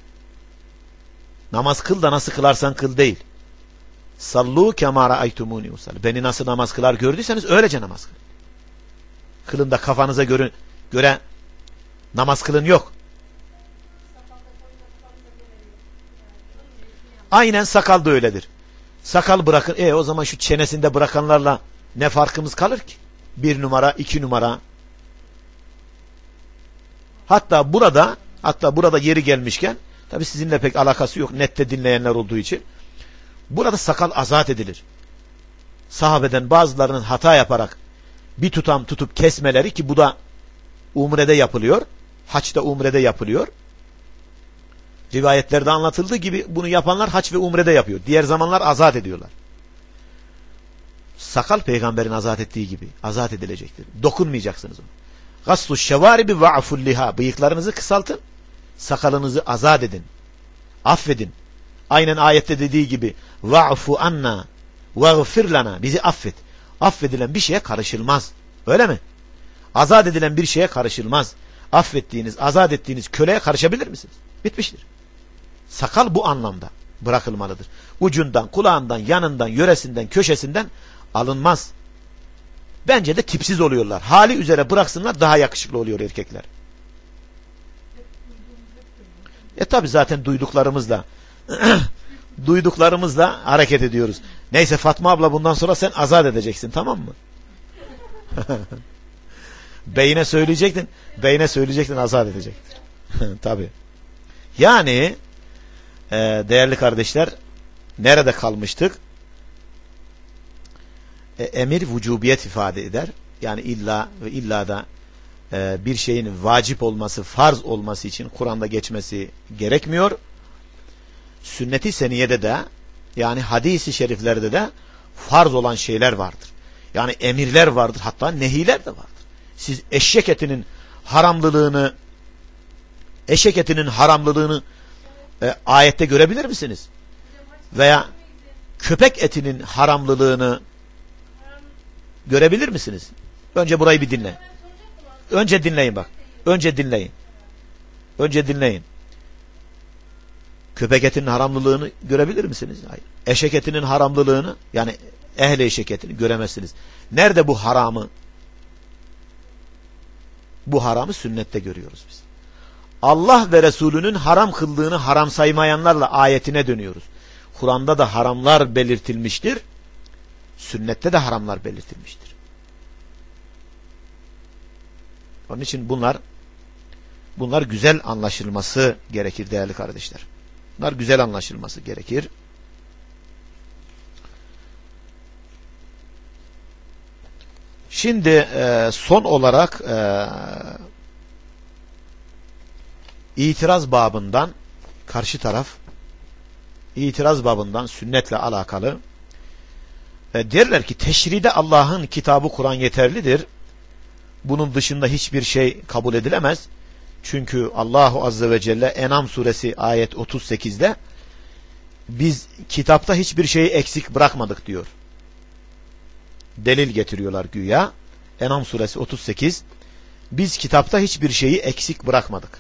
[SPEAKER 1] Namaz kıl da nasıl kılarsan kıl değil. Sallu kema ra'aytumuni usalli. Beni nasıl namaz kılar gördüyseniz öylece namaz kılın. Kılın da kafanıza göre, göre namaz kılın yok. Aynen sakal da öyledir. Sakal bırakın. E o zaman şu çenesinde bırakanlarla ne farkımız kalır ki? Bir numara, iki numara. Hatta burada, hatta burada yeri gelmişken, tabi sizinle pek alakası yok, nette dinleyenler olduğu için. Burada sakal azat edilir. Sahabeden bazılarının hata yaparak bir tutam tutup kesmeleri, ki bu da umrede yapılıyor. Haçta umrede yapılıyor. Rivayetlerde anlatıldığı gibi bunu yapanlar haç ve umrede yapıyor. Diğer zamanlar azat ediyorlar. Sakal peygamberin azat ettiği gibi azat edilecektir. Dokunmayacaksınız ona. Gaslu şevaribi ve aful liha. Bıyıklarınızı kısaltın. Sakalınızı azat edin. Affedin. Aynen ayette dediği gibi va'fu anna veğfir lana. Bizi affet. Affedilen bir şeye karışılmaz. Öyle mi? Azat edilen bir şeye karışılmaz. Affettiğiniz, azat ettiğiniz köleye karışabilir misiniz? Bitmiştir. Sakal bu anlamda bırakılmalıdır. Ucundan, kulağından, yanından, yöresinden, köşesinden alınmaz. Bence de tipsiz oluyorlar. Hali üzere bıraksınlar, daha yakışıklı oluyor erkekler. E tabi zaten duyduklarımızla duyduklarımızla hareket ediyoruz. Neyse Fatma abla, bundan sonra sen azat edeceksin, tamam mı? Beyine söyleyecektin, beyine söyleyecektin, azat edecektir. Tabi. Yani e, değerli kardeşler, nerede kalmıştık? E, emir vücubiyet ifade eder. Yani illa ve illa da e, bir şeyin vacip olması, farz olması için Kur'an'da geçmesi gerekmiyor. Sünnet-i seniyede de, yani hadis-i şeriflerde de farz olan şeyler vardır. Yani emirler vardır, hatta nehiler de vardır. Siz eşek etinin haramlılığını eşek etinin haramlılığını e, ayette görebilir misiniz? Veya köpek etinin haramlılığını görebilir misiniz? Önce burayı bir dinle. Önce dinleyin bak. Önce dinleyin. Önce dinleyin. Köpek etinin haramlılığını görebilir misiniz? Hayır. Eşek etinin haramlılığını, yani ehli eşek etini göremezsiniz. Nerede bu haramı? Bu haramı sünnette görüyoruz biz. Allah ve Resulünün haram kıldığını haram saymayanlarla ayetine dönüyoruz. Kur'an'da da haramlar belirtilmiştir. Sünnette de haramlar belirtilmiştir. Onun için bunlar bunlar güzel anlaşılması gerekir değerli kardeşler. Bunlar güzel anlaşılması gerekir. Şimdi e, son olarak e, itiraz babından karşı taraf itiraz babından sünnetle alakalı e, derler ki teşride Allah'ın kitabı Kur'an yeterlidir. Bunun dışında hiçbir şey kabul edilemez. Çünkü Allahu Azze ve Celle En'am suresi ayet otuz sekizde biz kitapta hiçbir şeyi eksik bırakmadık diyor. Delil getiriyorlar güya. En'am suresi otuz sekiz biz kitapta hiçbir şeyi eksik bırakmadık.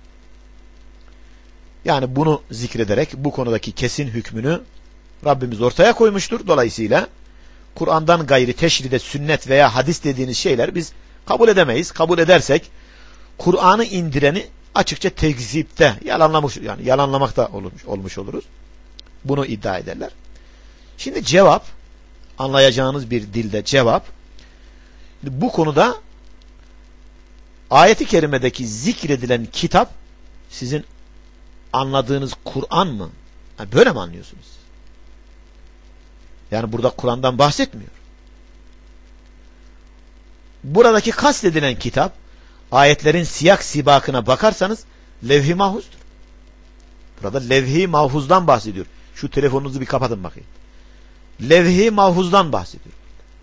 [SPEAKER 1] Yani bunu zikrederek bu konudaki kesin hükmünü Rabbimiz ortaya koymuştur. Dolayısıyla Kur'an'dan gayri teşride sünnet veya hadis dediğiniz şeyler biz kabul edemeyiz. Kabul edersek Kur'an'ı indireni açıkça tekzipte, yalanlamış, yani yalanlamakta olmuş, olmuş oluruz. Bunu iddia ederler. Şimdi cevap, anlayacağınız bir dilde cevap, bu konuda ayeti kerimedeki zikredilen kitap sizin anladığınız Kur'an mı? Yani böyle mi anlıyorsunuz? Yani burada Kur'an'dan bahsetmiyor. Buradaki kastedilen kitap, ayetlerin siyak sibakına bakarsanız levh-i mahfuzdur. Burada levh-i mahfuzdan bahsediyor. Şu telefonunuzu bir kapatın bakayım. Levh-i mahfuzdan bahsediyor.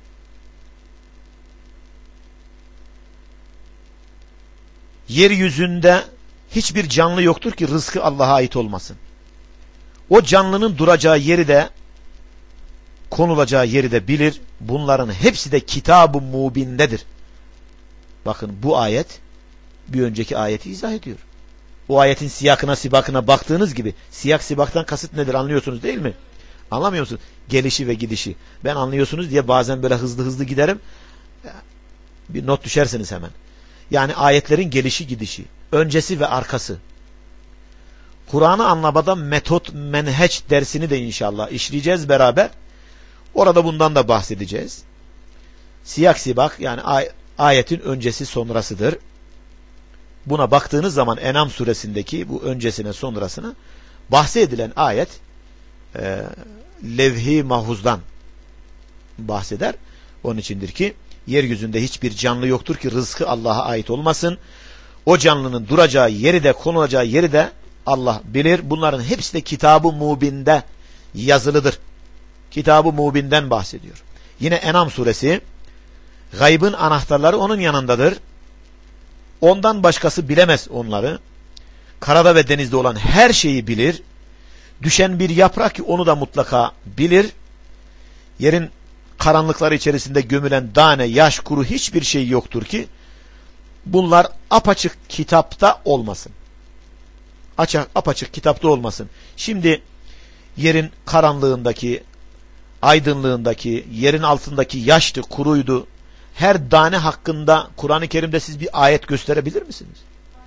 [SPEAKER 1] Yeryüzünde hiçbir canlı yoktur ki rızkı Allah'a ait olmasın. O canlının duracağı yeri de konulacağı yeri de bilir. Bunların hepsi de kitab-ı mubindedir. Bakın bu ayet bir önceki ayeti izah ediyor. O ayetin siyakına sibakına baktığınız gibi, siyak sibaktan kasıt nedir anlıyorsunuz değil mi? Anlamıyor musunuz? Gelişi ve gidişi. Ben anlıyorsunuz diye bazen böyle hızlı hızlı giderim. Bir not düşersiniz hemen. Yani ayetlerin gelişi gidişi, öncesi ve arkası. Kur'an'ı anlamada metot, menheç dersini de inşallah işleyeceğiz beraber. Orada bundan da bahsedeceğiz. Siyak sibak yani ay ayetin öncesi sonrasıdır. Buna baktığınız zaman En'am suresindeki bu öncesine sonrasına bahsedilen ayet e, levh-i mahfuzdan bahseder. Onun içindir ki yeryüzünde hiçbir canlı yoktur ki rızkı Allah'a ait olmasın. O canlının duracağı yeri de konulacağı yeri de Allah bilir. Bunların hepsi de kitab-ı mubinde yazılıdır. Kitab-ı mubinden bahsediyor. Yine En'am suresi gaybın anahtarları onun yanındadır. Ondan başkası bilemez onları. Karada ve denizde olan her şeyi bilir. Düşen bir yaprak ki onu da mutlaka bilir. Yerin karanlıkları içerisinde gömülen tane, yaş, kuru hiçbir şey yoktur ki bunlar apaçık kitapta olmasın. Açık, apaçık kitapta olmasın. Şimdi yerin karanlığındaki, aydınlığındaki, yerin altındaki yaştı, kuruydu. Her tane hakkında Kur'an-ı Kerim'de siz bir ayet gösterebilir misiniz?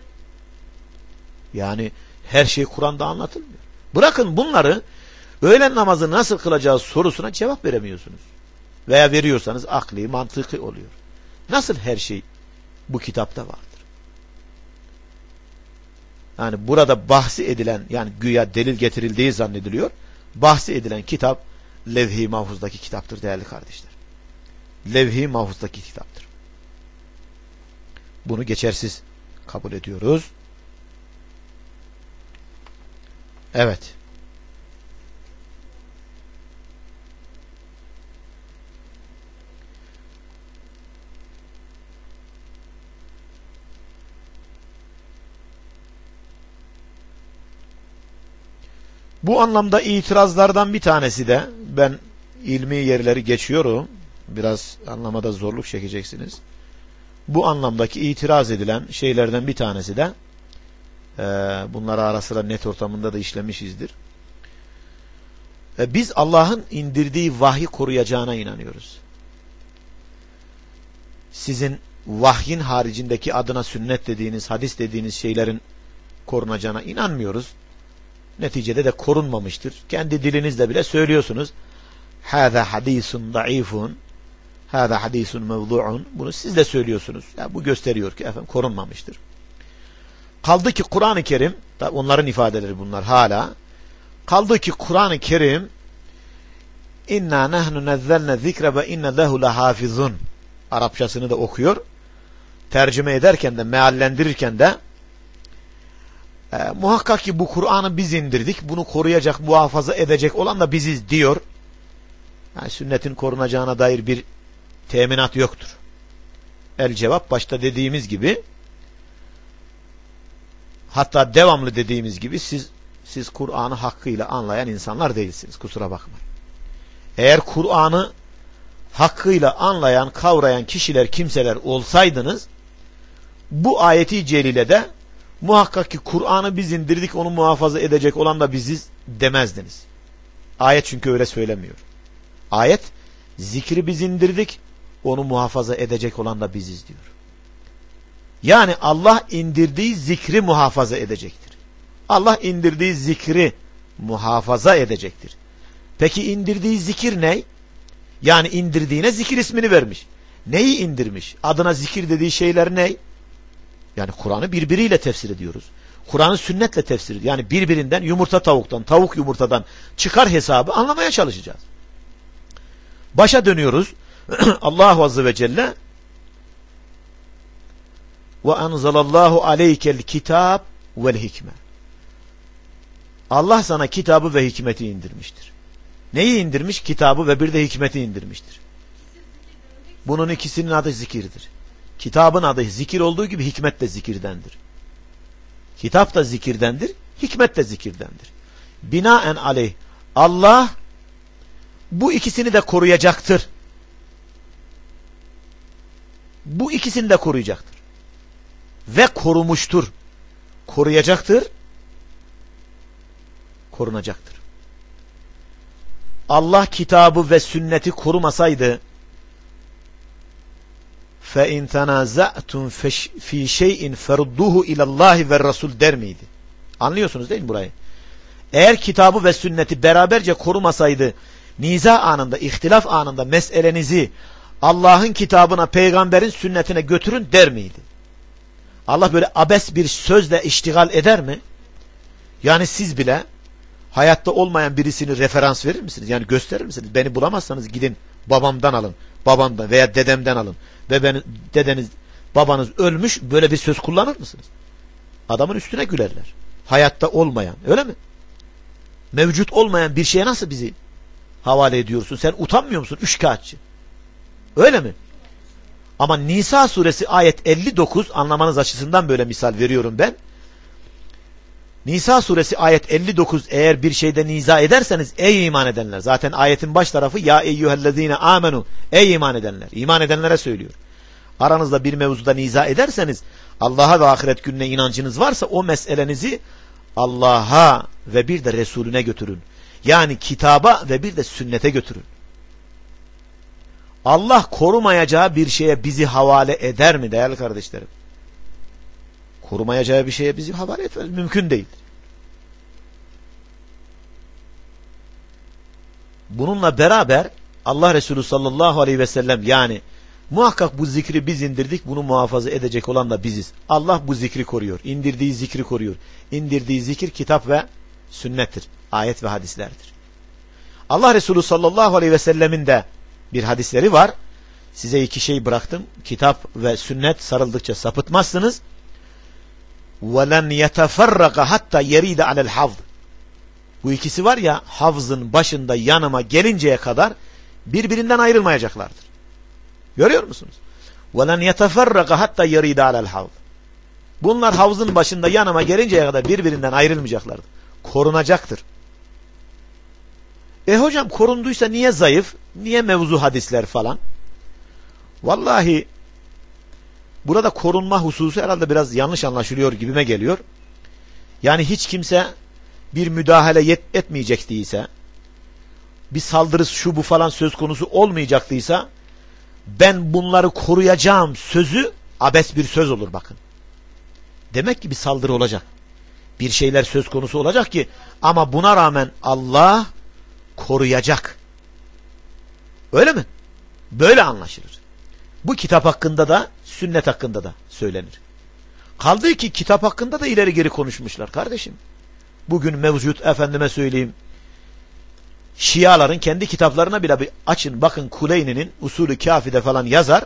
[SPEAKER 1] Yani her şey Kur'an'da anlatılmıyor. Bırakın bunları, öğlen namazı nasıl kılacağı sorusuna cevap veremiyorsunuz. Veya veriyorsanız akli, mantıklı oluyor. Nasıl her şey bu kitapta vardır? Yani burada bahsi edilen, yani güya delil getirildiği zannediliyor. Bahsi edilen kitap levh-i mahfuzdaki kitaptır değerli kardeşler. Levh-i mahfuzdaki kitaptır. Bunu geçersiz kabul ediyoruz. Evet. Bu anlamda itirazlardan bir tanesi de, ben ilmi yerleri geçiyorum, biraz anlamada zorluk çekeceksiniz. Bu anlamdaki itiraz edilen şeylerden bir tanesi de Ee, bunları ara sıra net ortamında da işlemişizdir. Ee, biz Allah'ın indirdiği vahyi koruyacağına inanıyoruz. Sizin vahyin haricindeki adına sünnet dediğiniz, hadis dediğiniz şeylerin korunacağına inanmıyoruz. Neticede de korunmamıştır. Kendi dilinizle bile söylüyorsunuz. Hâzâ hadîsun da'îfun, hâzâ hadîsun mevdu'un. Bunu siz de söylüyorsunuz. Ya bu gösteriyor ki efendim korunmamıştır. Kaldı ki Kur'an-ı Kerim, onların ifadeleri bunlar hala. Kaldı ki Kur'an-ı Kerim İnna nahnu nazzalna zikra ve inna lehu lahafizun. Arapçasını da okuyor. Tercüme ederken de, meallendirirken de e, muhakkak ki bu Kur'an'ı biz indirdik. Bunu koruyacak, muhafaza edecek olan da biziz diyor. Yani sünnetin korunacağına dair bir teminat yoktur. El cevap başta dediğimiz gibi, hatta devamlı dediğimiz gibi siz siz Kur'an'ı hakkıyla anlayan insanlar değilsiniz. Kusura bakmayın. Eğer Kur'an'ı hakkıyla anlayan, kavrayan kişiler, kimseler olsaydınız, bu ayeti celilede muhakkak ki Kur'an'ı biz indirdik, onu muhafaza edecek olan da biziz demezdiniz. Ayet çünkü öyle söylemiyor. Ayet, zikri biz indirdik, onu muhafaza edecek olan da biziz diyor. Yani Allah indirdiği zikri muhafaza edecektir. Allah indirdiği zikri muhafaza edecektir. Peki indirdiği zikir ne? Yani indirdiğine zikir ismini vermiş. Neyi indirmiş? Adına zikir dediği şeyler ne? Yani Kur'an'ı birbiriyle tefsir ediyoruz. Kur'an'ı sünnetle tefsir ediyoruz. Yani birbirinden, yumurta tavuktan, tavuk yumurtadan çıkar hesabı anlamaya çalışacağız. Başa dönüyoruz. Allah Azze ve Celle ve enzelallahu aleykel kitab vel hikme. Allah sana kitabı ve hikmeti indirmiştir. Neyi indirmiş? Kitabı ve bir de hikmeti indirmiştir. Bunun ikisinin adı zikirdir. Kitabın adı zikir olduğu gibi hikmet de zikirdendir. Kitap da zikirdendir, hikmet de zikirdendir. Binaen aleyh Allah bu ikisini de koruyacaktır. Bu ikisini de koruyacaktır. Ve korumuştur. Koruyacaktır, korunacaktır. Allah kitabı ve sünneti korumasaydı فَاِنْ تَنَازَعْتُمْ فِي شَيْءٍ فَرُدُّهُ اِلَى اللّٰهِ وَالرَّسُولِ der miydi? Anlıyorsunuz değil mi burayı? Eğer kitabı ve sünneti beraberce korumasaydı, niza anında, ihtilaf anında meselenizi Allah'ın kitabına, peygamberin sünnetine götürün der miydi? Allah böyle abes bir sözle iştigal eder mi? Yani siz bile hayatta olmayan birisini referans verir misiniz? Yani gösterir misiniz? Beni bulamazsanız gidin babamdan alın, babamdan veya dedemden alın. Ve ben, dedeniz, babanız ölmüş, böyle bir söz kullanır mısınız? Adamın üstüne gülerler. Hayatta olmayan, öyle mi? Mevcut olmayan bir şeye nasıl bizi havale ediyorsun? Sen utanmıyor musun? Üçkağıtçı. Öyle mi? Ama Nisa suresi ayet elli dokuz, anlamanız açısından böyle misal veriyorum ben. Nisa suresi ayet elli dokuz, eğer bir şeyde niza ederseniz ey iman edenler. Zaten ayetin baş tarafı ya eyyühellezine amenu, ey iman edenler. İman edenlere söylüyor. Aranızda bir mevzuda niza ederseniz, Allah'a ve ahiret gününe inancınız varsa o meselenizi Allah'a ve bir de Resulüne götürün. Yani kitaba ve bir de sünnete götürün. Allah korumayacağı bir şeye bizi havale eder mi değerli kardeşlerim? Korumayacağı bir şeye bizi havale etmez. Mümkün değil. Bununla beraber Allah Resulü sallallahu aleyhi ve sellem, yani muhakkak bu zikri biz indirdik, bunu muhafaza edecek olan da biziz. Allah bu zikri koruyor. İndirdiği zikri koruyor. İndirdiği zikir kitap ve sünnettir. Ayet ve hadislerdir. Allah Resulü sallallahu aleyhi ve sellemin de bir hadisleri var. Size iki şey bıraktım. Kitap ve sünnet sarıldıkça sapıtmazsınız. وَلَنْ يَتَفَرَّقَ hatta يَرِيدَ عَلَى الْحَوْضِ. Bu ikisi var ya, havzın başında yanıma gelinceye kadar birbirinden ayrılmayacaklardır. Görüyor musunuz? وَلَنْ يَتَفَرَّقَ hatta يَرِيدَ عَلَى الْحَوْضِ. Bunlar havzın başında yanıma gelinceye kadar birbirinden ayrılmayacaklardır. Korunacaktır. E hocam korunduysa niye zayıf? Niye mevzu hadisler falan? Vallahi burada korunma hususu herhalde biraz yanlış anlaşılıyor gibime geliyor. Yani hiç kimse bir müdahale yet etmeyecektiyse, bir saldırısı şu bu falan söz konusu olmayacaktıysa, ben bunları koruyacağım sözü abes bir söz olur bakın. Demek ki bir saldırı olacak. Bir şeyler söz konusu olacak ki, ama buna rağmen Allah koruyacak. Öyle mi? Böyle anlaşılır. Bu kitap hakkında da, sünnet hakkında da söylenir. Kaldı ki kitap hakkında da ileri geri konuşmuşlar kardeşim. Bugün mevcut, efendime söyleyeyim, Şiaların kendi kitaplarına bile bir açın bakın, Kuleyni'nin Usulü Kâfi'de falan yazar.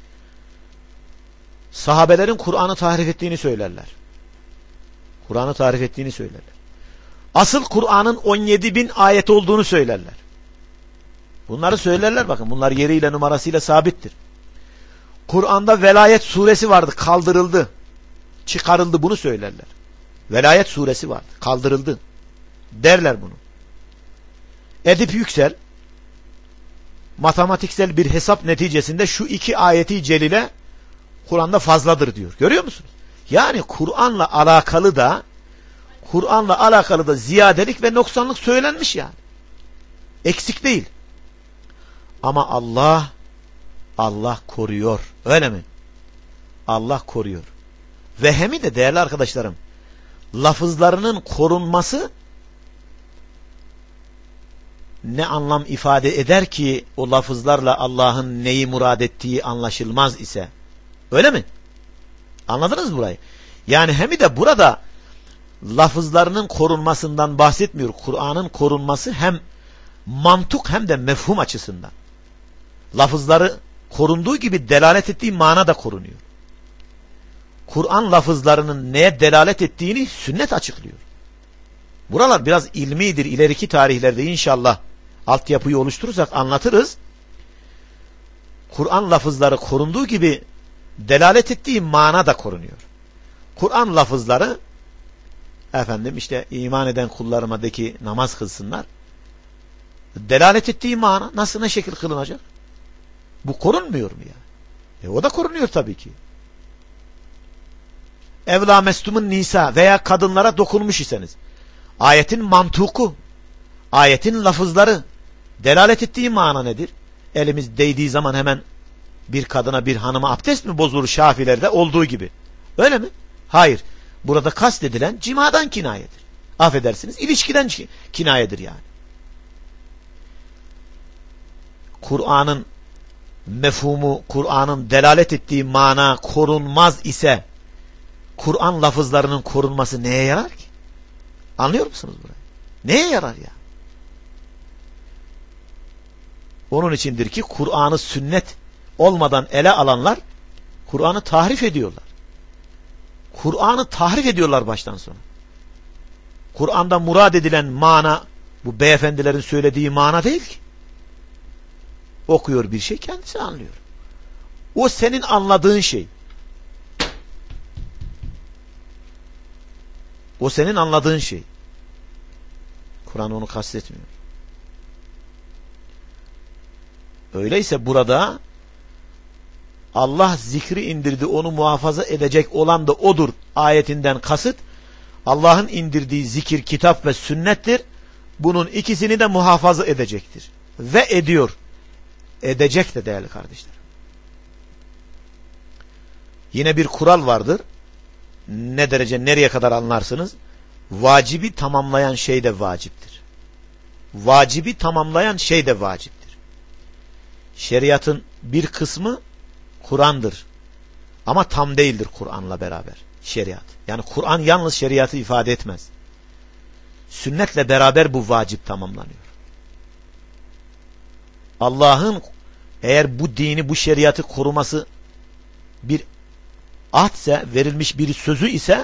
[SPEAKER 1] Sahabelerin Kur'an'ı tahrif ettiğini söylerler. Kur'an'ı tahrif ettiğini söylerler. Asıl Kur'an'ın on yedi bin ayet olduğunu söylerler. Bunları söylerler bakın. Bunlar yeriyle numarasıyla sabittir. Kur'an'da Velayet suresi vardı, kaldırıldı. Çıkarıldı, bunu söylerler. Velayet suresi vardı, kaldırıldı derler bunu. Edip Yüksel matematiksel bir hesap neticesinde şu iki ayeti celile Kur'an'da fazladır diyor. Görüyor musunuz? Yani Kur'an'la alakalı da Kur'an'la alakalı da ziyadelik ve noksanlık söylenmiş yani. Eksik değil. Ama Allah Allah koruyor. Öyle mi? Allah koruyor. Ve hem de değerli arkadaşlarım, lafızlarının korunması ne anlam ifade eder ki o lafızlarla Allah'ın neyi murad ettiği anlaşılmaz ise? Öyle mi? Anladınız burayı? Yani hem de burada lafızlarının korunmasından bahsetmiyor. Kur'an'ın korunması hem mantık hem de mefhum açısından. Lafızları korunduğu gibi delalet ettiği mana da korunuyor. Kur'an lafızlarının neye delalet ettiğini sünnet açıklıyor. Buralar biraz ilmidir. İleriki tarihlerde inşallah altyapıyı oluşturursak anlatırız. Kur'an lafızları korunduğu gibi delalet ettiği mana da korunuyor. Kur'an lafızları, efendim işte iman eden kullarıma de ki namaz kılsınlar, delalet ettiği mana nasıl, ne şekil kılınacak? Bu korunmuyor mu ya? E o da korunuyor tabii ki. Evla mestumun nisa veya kadınlara dokunmuş iseniz, ayetin mantuku, ayetin lafızları delalet ettiği mana nedir? Elimiz değdiği zaman hemen bir kadına, bir hanıma abdest mi bozulur Şafilerde olduğu gibi? Öyle mi? Hayır. Burada kastedilen cimadan kinayedir. Affedersiniz, ilişkiden kinayedir yani. Kur'an'ın mefhumu, Kur'an'ın delalet ettiği mana korunmaz ise Kur'an lafızlarının korunması neye yarar ki? Anlıyor musunuz burayı? Neye yarar ya? Onun içindir ki Kur'an'ı sünnet olmadan ele alanlar Kur'an'ı tahrif ediyorlar. Kur'an'ı tahrif ediyorlar baştan sona. Kur'an'da murad edilen mana bu beyefendilerin söylediği mana değil ki. Okuyor bir şey, kendisi anlıyor. O senin anladığın şey. O senin anladığın şey. Kur'an onu kastetmiyor. Öyleyse burada Allah zikri indirdi, onu muhafaza edecek olan da odur ayetinden kasıt Allah'ın indirdiği zikir, kitap ve sünnettir. Bunun ikisini de muhafaza edecektir. Ve ediyor. Edecek de değerli kardeşler. Yine bir kural vardır. Ne derece, nereye kadar anlarsınız? Vacibi tamamlayan şey de vaciptir. Vacibi tamamlayan şey de vaciptir. Şeriatın bir kısmı Kur'an'dır. Ama tam değildir Kur'an'la beraber şeriat. Yani Kur'an yalnız şeriatı ifade etmez. Sünnetle beraber bu vacip tamamlanıyor. Allah'ın eğer bu dini, bu şeriatı koruması bir ahdse, verilmiş bir sözü ise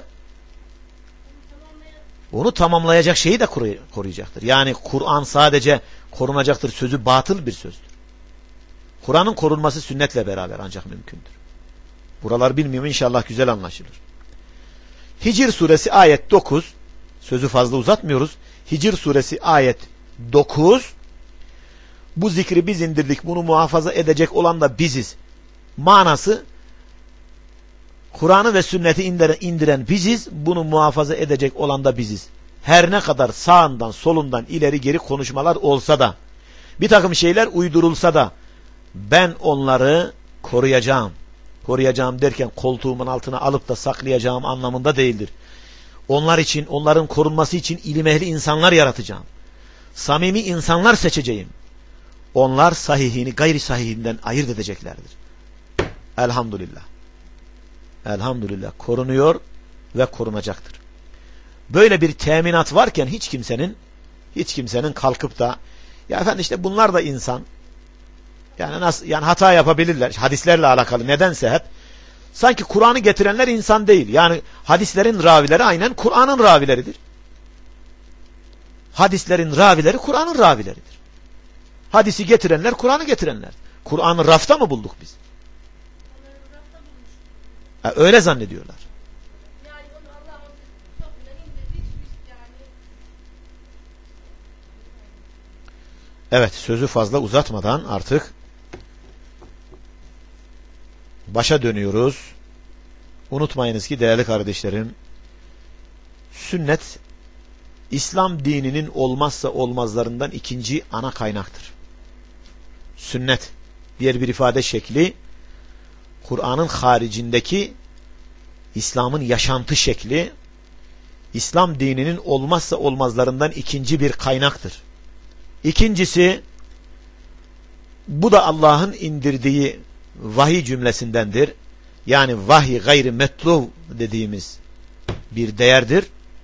[SPEAKER 1] onu tamamlayacak şeyi de koruyacaktır. Yani Kur'an sadece korunacaktır sözü batıl bir sözdür. Kur'an'ın korunması sünnetle beraber ancak mümkündür. Buralar bilmiyorum, inşallah güzel anlaşılır. Hicr suresi ayet dokuz, sözü fazla uzatmıyoruz. Hicr suresi ayet dokuz, bu zikri biz indirdik, bunu muhafaza edecek olan da biziz manası Kur'an'ı ve sünneti indiren biziz, bunu muhafaza edecek olan da biziz. Her ne kadar sağından, solundan, ileri geri konuşmalar olsa da, bir takım şeyler uydurulsa da, ben onları koruyacağım. Koruyacağım derken koltuğumun altına alıp da saklayacağım anlamında değildir. Onlar için, onların korunması için ilim ehli insanlar yaratacağım. Samimi insanlar seçeceğim. Onlar sahihini gayri sahihinden ayırt edeceklerdir. Elhamdülillah. Elhamdülillah. Korunuyor ve korunacaktır. Böyle bir teminat varken hiç kimsenin hiç kimsenin kalkıp da ya efendim işte bunlar da insan. Yani nasıl yani hata yapabilirler. Hadislerle alakalı nedense hep sanki Kur'an'ı getirenler insan değil. Yani hadislerin ravileri aynen Kur'an'ın ravileridir. Hadislerin ravileri Kur'an'ın ravileridir. Hadisi getirenler Kur'an'ı getirenler. Kur'an'ı rafta mı bulduk biz? Ha, öyle zannediyorlar. Evet, sözü fazla uzatmadan artık başa dönüyoruz. Unutmayınız ki değerli kardeşlerim, sünnet İslam dininin olmazsa olmazlarından ikinci ana kaynaktır. Sünnet, diğer bir ifade şekli, Kur'an'ın haricindeki İslam'ın yaşantı şekli, İslam dininin olmazsa olmazlarından ikinci bir kaynaktır. İkincisi, bu da Allah'ın indirdiği vahiy cümlesindendir. Yani vahiy gayri metluv dediğimiz bir değerdir.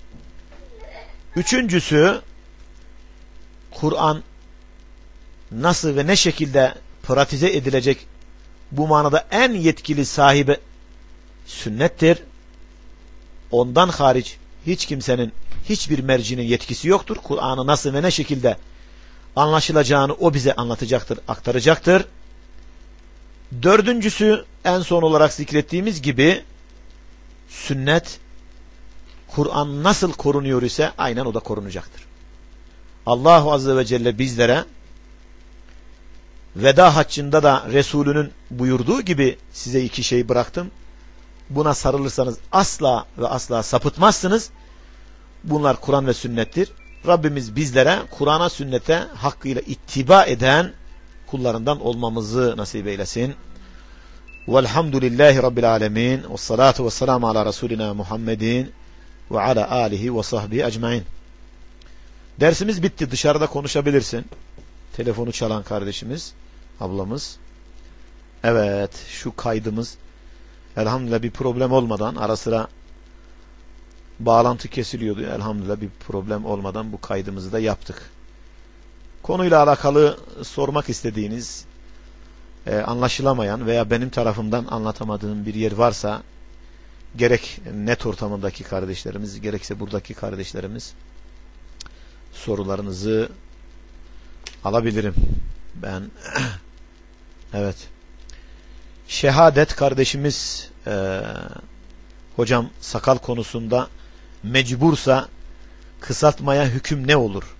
[SPEAKER 1] Üçüncüsü, Kur'an nasıl ve ne şekilde pratize edilecek, bu manada en yetkili sahibi sünnettir. Ondan hariç hiç kimsenin, hiçbir mercinin yetkisi yoktur. Kur'an'ı nasıl ve ne şekilde anlaşılacağını o bize anlatacaktır, aktaracaktır. Dördüncüsü, en son olarak zikrettiğimiz gibi, sünnet, Kur'an nasıl korunuyor ise aynen o da korunacaktır. Allahu Azze ve Celle bizlere veda haccında da Resulünün buyurduğu gibi size iki şey bıraktım. Buna sarılırsanız asla ve asla sapıtmazsınız. Bunlar Kur'an ve sünnettir. Rabbimiz bizlere Kur'an'a, sünnete hakkıyla ittiba eden kullarından olmamızı nasip eylesin. Velhamdülillahi Rabbil alemin. Ve salatu ve selamu ala Resulina Muhammedin ve ala alihi ve sahbihi ecmain. Dersimiz bitti. Dışarıda konuşabilirsin. Telefonu çalan kardeşimiz, ablamız. Evet, şu kaydımız elhamdülillah bir problem olmadan, ara sıra bağlantı kesiliyordu. Elhamdülillah bir problem olmadan bu kaydımızı da yaptık. Konuyla alakalı sormak istediğiniz, e, anlaşılamayan veya benim tarafımdan anlatamadığım bir yer varsa, gerek net ortamındaki kardeşlerimiz, gerekse buradaki kardeşlerimiz, sorularınızı alabilirim. Ben evet. Şehadet kardeşimiz e, hocam sakal konusunda mecbursa kısaltmaya hüküm ne olur?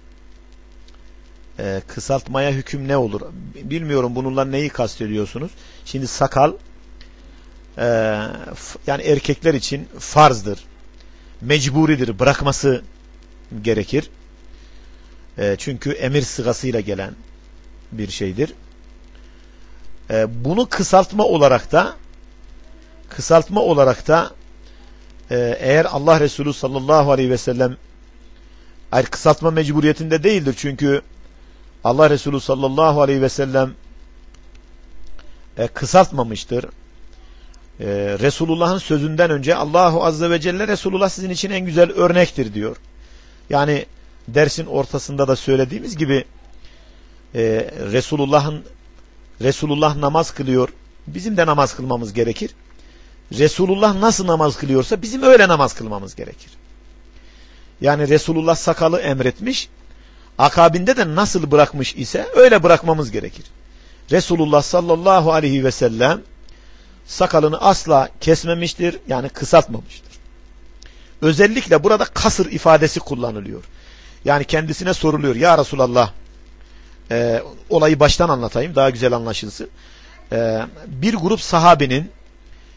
[SPEAKER 1] Ee, kısaltmaya hüküm ne olur? Bilmiyorum bununla neyi kastediyorsunuz. Şimdi sakal e, yani erkekler için farzdır. Mecburidir. Bırakması gerekir. E, çünkü emir sıgasıyla gelen bir şeydir. E, bunu kısaltma olarak da kısaltma olarak da e, eğer Allah Resulü sallallahu aleyhi ve sellem hayır, kısaltma mecburiyetinde değildir. Çünkü Allah Resulü sallallahu aleyhi ve sellem e, kısaltmamıştır. E, Resulullah'ın sözünden önce Allahu Azze ve Celle Resulullah sizin için en güzel örnektir diyor. Yani dersin ortasında da söylediğimiz gibi e, Resulullah'ın Resulullah namaz kılıyor. Bizim de namaz kılmamız gerekir. Resulullah nasıl namaz kılıyorsa bizim öyle namaz kılmamız gerekir. Yani Resulullah sakalı emretmiş, akabinde de nasıl bırakmış ise öyle bırakmamız gerekir. Resulullah sallallahu aleyhi ve sellem sakalını asla kesmemiştir, yani kısaltmamıştır. Özellikle burada kasır ifadesi kullanılıyor. Yani kendisine soruluyor, ya Resulallah, e, olayı baştan anlatayım daha güzel anlaşılsın. E, bir grup sahabenin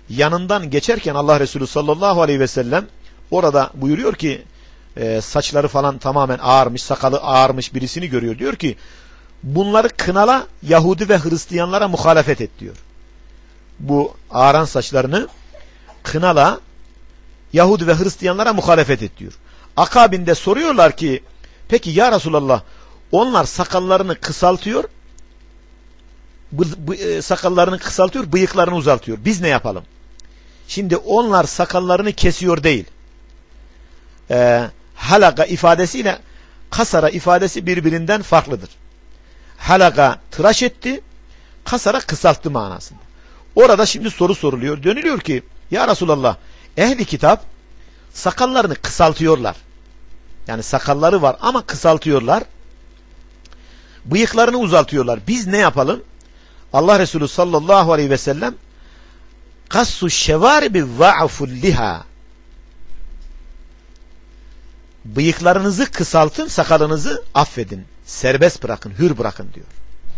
[SPEAKER 1] yanından geçerken Allah Resulü sallallahu aleyhi ve sellem orada buyuruyor ki e, saçları falan tamamen ağarmış, sakalı ağarmış birisini görüyor. Diyor ki bunları kınala, Yahudi ve Hristiyanlara muhalefet et diyor. Bu ağaran saçlarını kınala, Yahudi ve Hristiyanlara muhalefet et diyor. Akabinde soruyorlar ki peki ya Resulallah onlar sakallarını kısaltıyor, bu, bu, e, sakallarını kısaltıyor, bıyıklarını uzaltıyor. Biz ne yapalım? Şimdi onlar sakallarını kesiyor değil. E, halaka ifadesiyle kasara ifadesi birbirinden farklıdır. Halaka tıraş etti, kasara kısalttı manasında. Orada şimdi soru soruluyor. Dönülüyor ki ya Resulallah ehli kitap sakallarını kısaltıyorlar. Yani sakalları var ama kısaltıyorlar. Bıyıklarını uzaltıyorlar. Biz ne yapalım? Allah Resulü sallallahu aleyhi ve sellem kassu şevaribi va'ful liha. Bıyıklarınızı kısaltın, sakalınızı affedin. Serbest bırakın, hür bırakın diyor.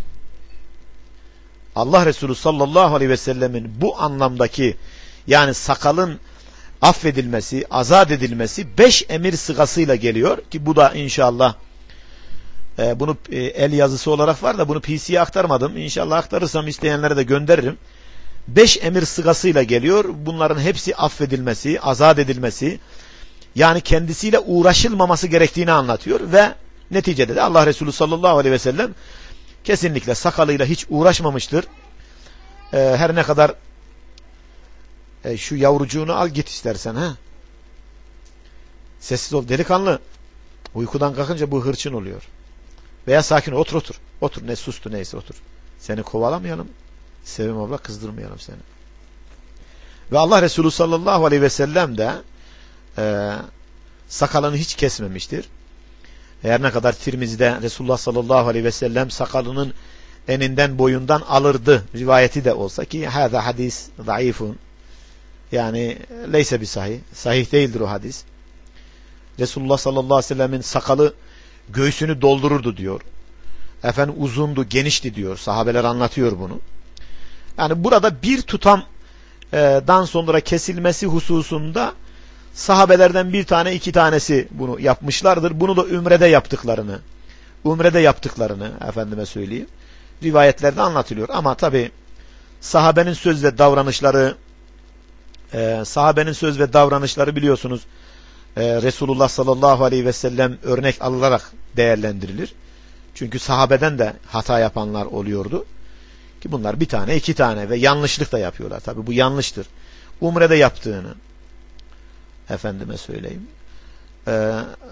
[SPEAKER 1] Allah Resulü sallallahu aleyhi ve sellemin bu anlamdaki yani sakalın affedilmesi, azat edilmesi beş emir sıgasıyla geliyor ki bu da inşallah e, bunu e, el yazısı olarak var da bunu P C'ye aktarmadım. İnşallah aktarırsam isteyenlere de gönderirim. Beş emir sıgasıyla geliyor. Bunların hepsi affedilmesi, azat edilmesi yani kendisiyle uğraşılmaması gerektiğini anlatıyor ve neticede de Allah Resulü sallallahu aleyhi ve sellem kesinlikle sakalıyla hiç uğraşmamıştır. E, her ne kadar e, şu yavrucuğunu al git istersen ha. Sessiz ol delikanlı. Uykudan kalkınca bu hırçın oluyor. Veya sakin ol, otur otur. Otur ne sustu neyse otur. Seni kovalamayalım. Sevim abla kızdırmayalım seni. Ve Allah Resulü sallallahu aleyhi ve sellem de e, sakalını hiç kesmemiştir. Her ne kadar Tirmizi'de Resulullah sallallahu aleyhi ve sellem sakalının eninden boyundan alırdı rivayeti de olsa ki hâzâ hadis zayıfun yani leyse bir sahih. Sahih değildir o hadis. Resulullah sallallahu aleyhi ve sellemin sakalı göğsünü doldururdu diyor. Efendim uzundu, genişti diyor. Sahabeler anlatıyor bunu. Yani burada bir tutamdan sonra kesilmesi hususunda sahabelerden bir tane iki tanesi bunu yapmışlardır. Bunu da Ümre'de yaptıklarını, Ümre'de yaptıklarını efendime söyleyeyim. Rivayetlerde anlatılıyor. Ama tabi sahabenin söz ve davranışları e, sahabenin söz ve davranışları biliyorsunuz e, Resulullah sallallahu aleyhi ve sellem örnek alınarak değerlendirilir. Çünkü sahabeden de hata yapanlar oluyordu. Ki bunlar bir tane iki tane ve yanlışlık da yapıyorlar. Tabi bu yanlıştır. Umre'de yaptığını efendime söyleyeyim. E,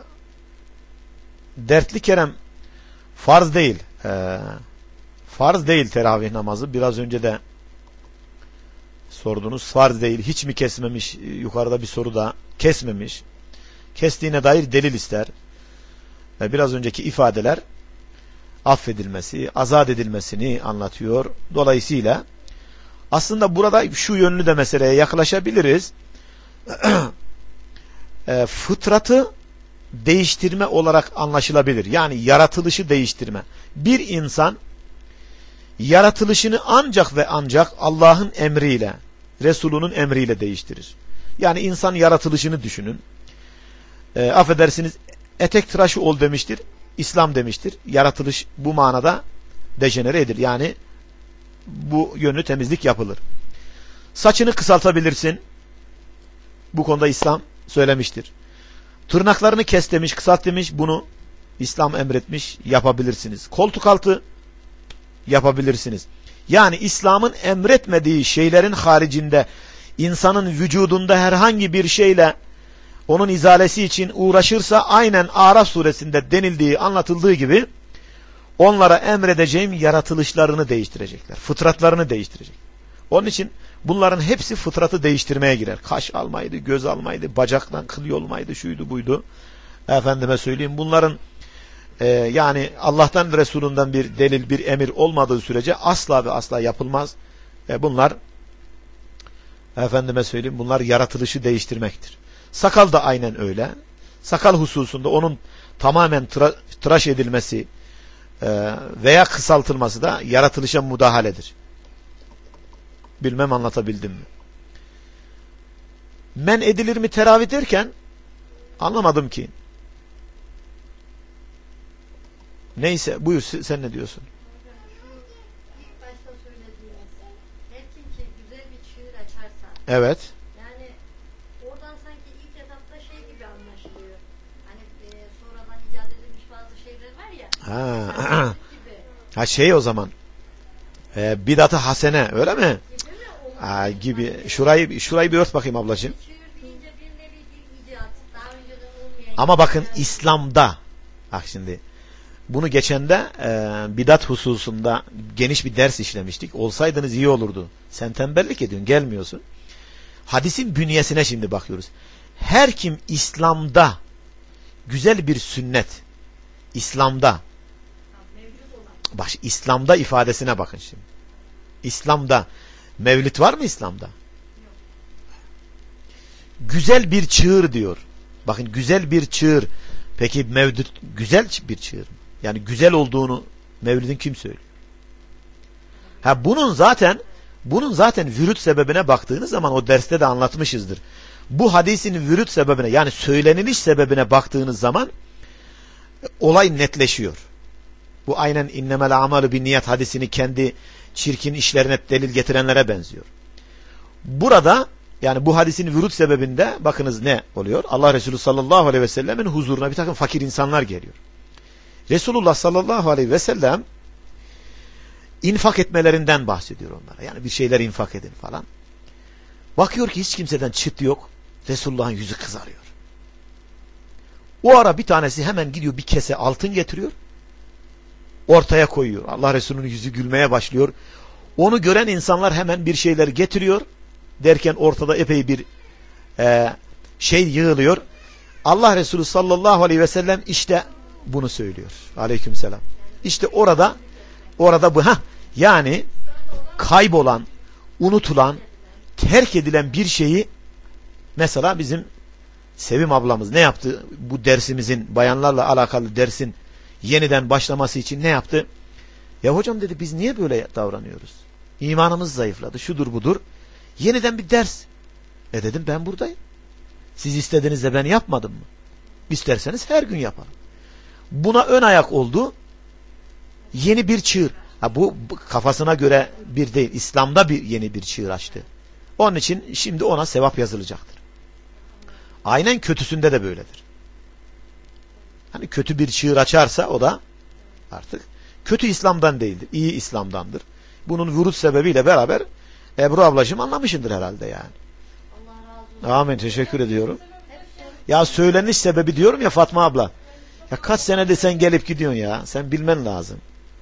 [SPEAKER 1] dertli Kerem farz değil. E, farz değil teravih namazı. Biraz önce de sordunuz. Farz değil. Hiç mi kesmemiş? Yukarıda bir soru da kesmemiş. Kestiğine dair delil ister. Ve biraz önceki ifadeler affedilmesi, azat edilmesini anlatıyor. Dolayısıyla aslında burada şu yönlü de meseleye yaklaşabiliriz. e, fıtratı değiştirme olarak anlaşılabilir. Yani yaratılışı değiştirme. Bir insan yaratılışını ancak ve ancak Allah'ın emriyle, Resulünün emriyle değiştirir. Yani insan yaratılışını düşünün. E, affedersiniz etek tıraşı ol demiştir. İslam demiştir. Yaratılış bu manada dejenere edilir. Yani bu yönlü temizlik yapılır. Saçını kısaltabilirsin. Bu konuda İslam söylemiştir. Tırnaklarını kes demiş, kısalt demiş. Bunu İslam emretmiş. Yapabilirsiniz. Koltuk altı yapabilirsiniz. Yani İslam'ın emretmediği şeylerin haricinde insanın vücudunda herhangi bir şeyle onun izalesi için uğraşırsa aynen Araf suresinde denildiği, anlatıldığı gibi onlara emredeceğim yaratılışlarını değiştirecekler. Fıtratlarını değiştirecek. Onun için bunların hepsi fıtratı değiştirmeye girer. Kaş almaydı, göz almaydı, bacaktan kıl yolmaydı, şuydu buydu. Efendime söyleyeyim bunların e, yani Allah'tan ve Resulünden bir delil, bir emir olmadığı sürece asla ve asla yapılmaz. E, bunlar efendime söyleyeyim bunlar yaratılışı değiştirmektir. Sakal da aynen öyle. Sakal hususunda onun tamamen tıra, tıraş edilmesi e, veya kısaltılması da yaratılışa müdahaledir. Bilmem anlatabildim mi? Men edilir mi teravih derken anlamadım ki. Neyse buyur, sen ne diyorsun? Evet.
[SPEAKER 2] Yani oradan sanki ilk etapta şey gibi anlaşılıyor. Hani e, sonradan icat edilmiş bazı şeyler var ya.
[SPEAKER 1] Ha, ha şey o zaman. E, bidat-ı hasene öyle mi?
[SPEAKER 2] Gibi mi?
[SPEAKER 1] Ha, gibi. Şurayı şurayı bir ört bakayım ablacığım.
[SPEAKER 2] Çığır deyince bir nevi bir icat. Daha önceden olmayan.
[SPEAKER 1] Ama bakın
[SPEAKER 2] yani.
[SPEAKER 1] İslam'da, bak şimdi bunu geçende e, bidat hususunda geniş bir ders işlemiştik. Olsaydınız iyi olurdu. Sen tembellik ediyorsun, gelmiyorsun. Hadisin bünyesine şimdi bakıyoruz. Her kim İslam'da güzel bir sünnet, İslam'da, bak İslam'da ifadesine bakın şimdi. İslam'da mevlid var mı İslam'da? Güzel bir çığır diyor. Bakın güzel bir çığır. Peki mevlid güzel bir çığır mı? Yani güzel olduğunu mevlidin kim söylüyor? Ha bunun zaten bunun zaten vürüt sebebine baktığınız zaman o derste de anlatmışızdır. Bu hadisin vürüt sebebine yani söyleniliş sebebine baktığınız zaman olay netleşiyor. Bu aynen innemel amalu bin niyet hadisini kendi çirkin işlerine delil getirenlere benziyor. Burada yani bu hadisin vürüt sebebinde bakınız ne oluyor? Allah Resulü sallallahu aleyhi ve sellemin huzuruna bir takım fakir insanlar geliyor. Resulullah sallallahu aleyhi ve sellem infak etmelerinden bahsediyor onlara. Yani bir şeyler infak edin falan. Bakıyor ki hiç kimseden çıt yok. Resulullah'ın yüzü kızarıyor. O ara bir tanesi hemen gidiyor bir kese altın getiriyor. Ortaya koyuyor. Allah Resulü'nün yüzü gülmeye başlıyor. Onu gören insanlar hemen bir şeyler getiriyor. Derken ortada epey bir e, şey yığılıyor. Allah Resulü sallallahu aleyhi ve sellem işte bunu söylüyor. Aleykümselam. İşte orada orada bu ha yani kaybolan, unutulan, terk edilen bir şeyi mesela bizim Sevim ablamız ne yaptı? Bu dersimizin bayanlarla alakalı dersin yeniden başlaması için ne yaptı? Ya hocam dedi biz niye böyle davranıyoruz? İmanımız zayıfladı. Şudur budur. Yeniden bir ders. E dedim ben buradayım. Siz istediğinizde ben yapmadım mı? İsterseniz her gün yaparım. Buna ön ayak oldu. Yeni bir çığır. Ha, bu, bu kafasına göre bir değil. İslam'da bir yeni bir çığır açtı. Onun için şimdi ona sevap yazılacaktır. Aynen kötüsünde de böyledir. Hani kötü bir çığır açarsa o da artık kötü İslam'dan değildir. İyi İslam'dandır. Bunun vurut sebebiyle beraber Ebru ablacığım anlamışındır herhalde yani.
[SPEAKER 2] Allah razı olsun.
[SPEAKER 1] Amin. Teşekkür ediyorum. Ya söyleniş sebebi diyorum ya Fatma abla. Ya kaç senedir sen gelip gidiyorsun ya. Sen bilmen lazım.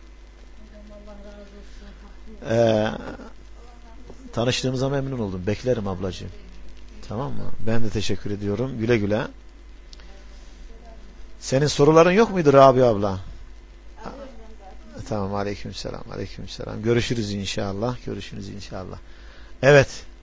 [SPEAKER 1] Ee, tanıştığımıza memnun oldum. Beklerim ablacığım. Tamam mı? Ben de teşekkür ediyorum. Güle güle. Senin soruların yok muydu Rabi abla? Tamam. Aleykümselam. Aleykümselam. Görüşürüz inşallah. Görüşürüz inşallah. Evet.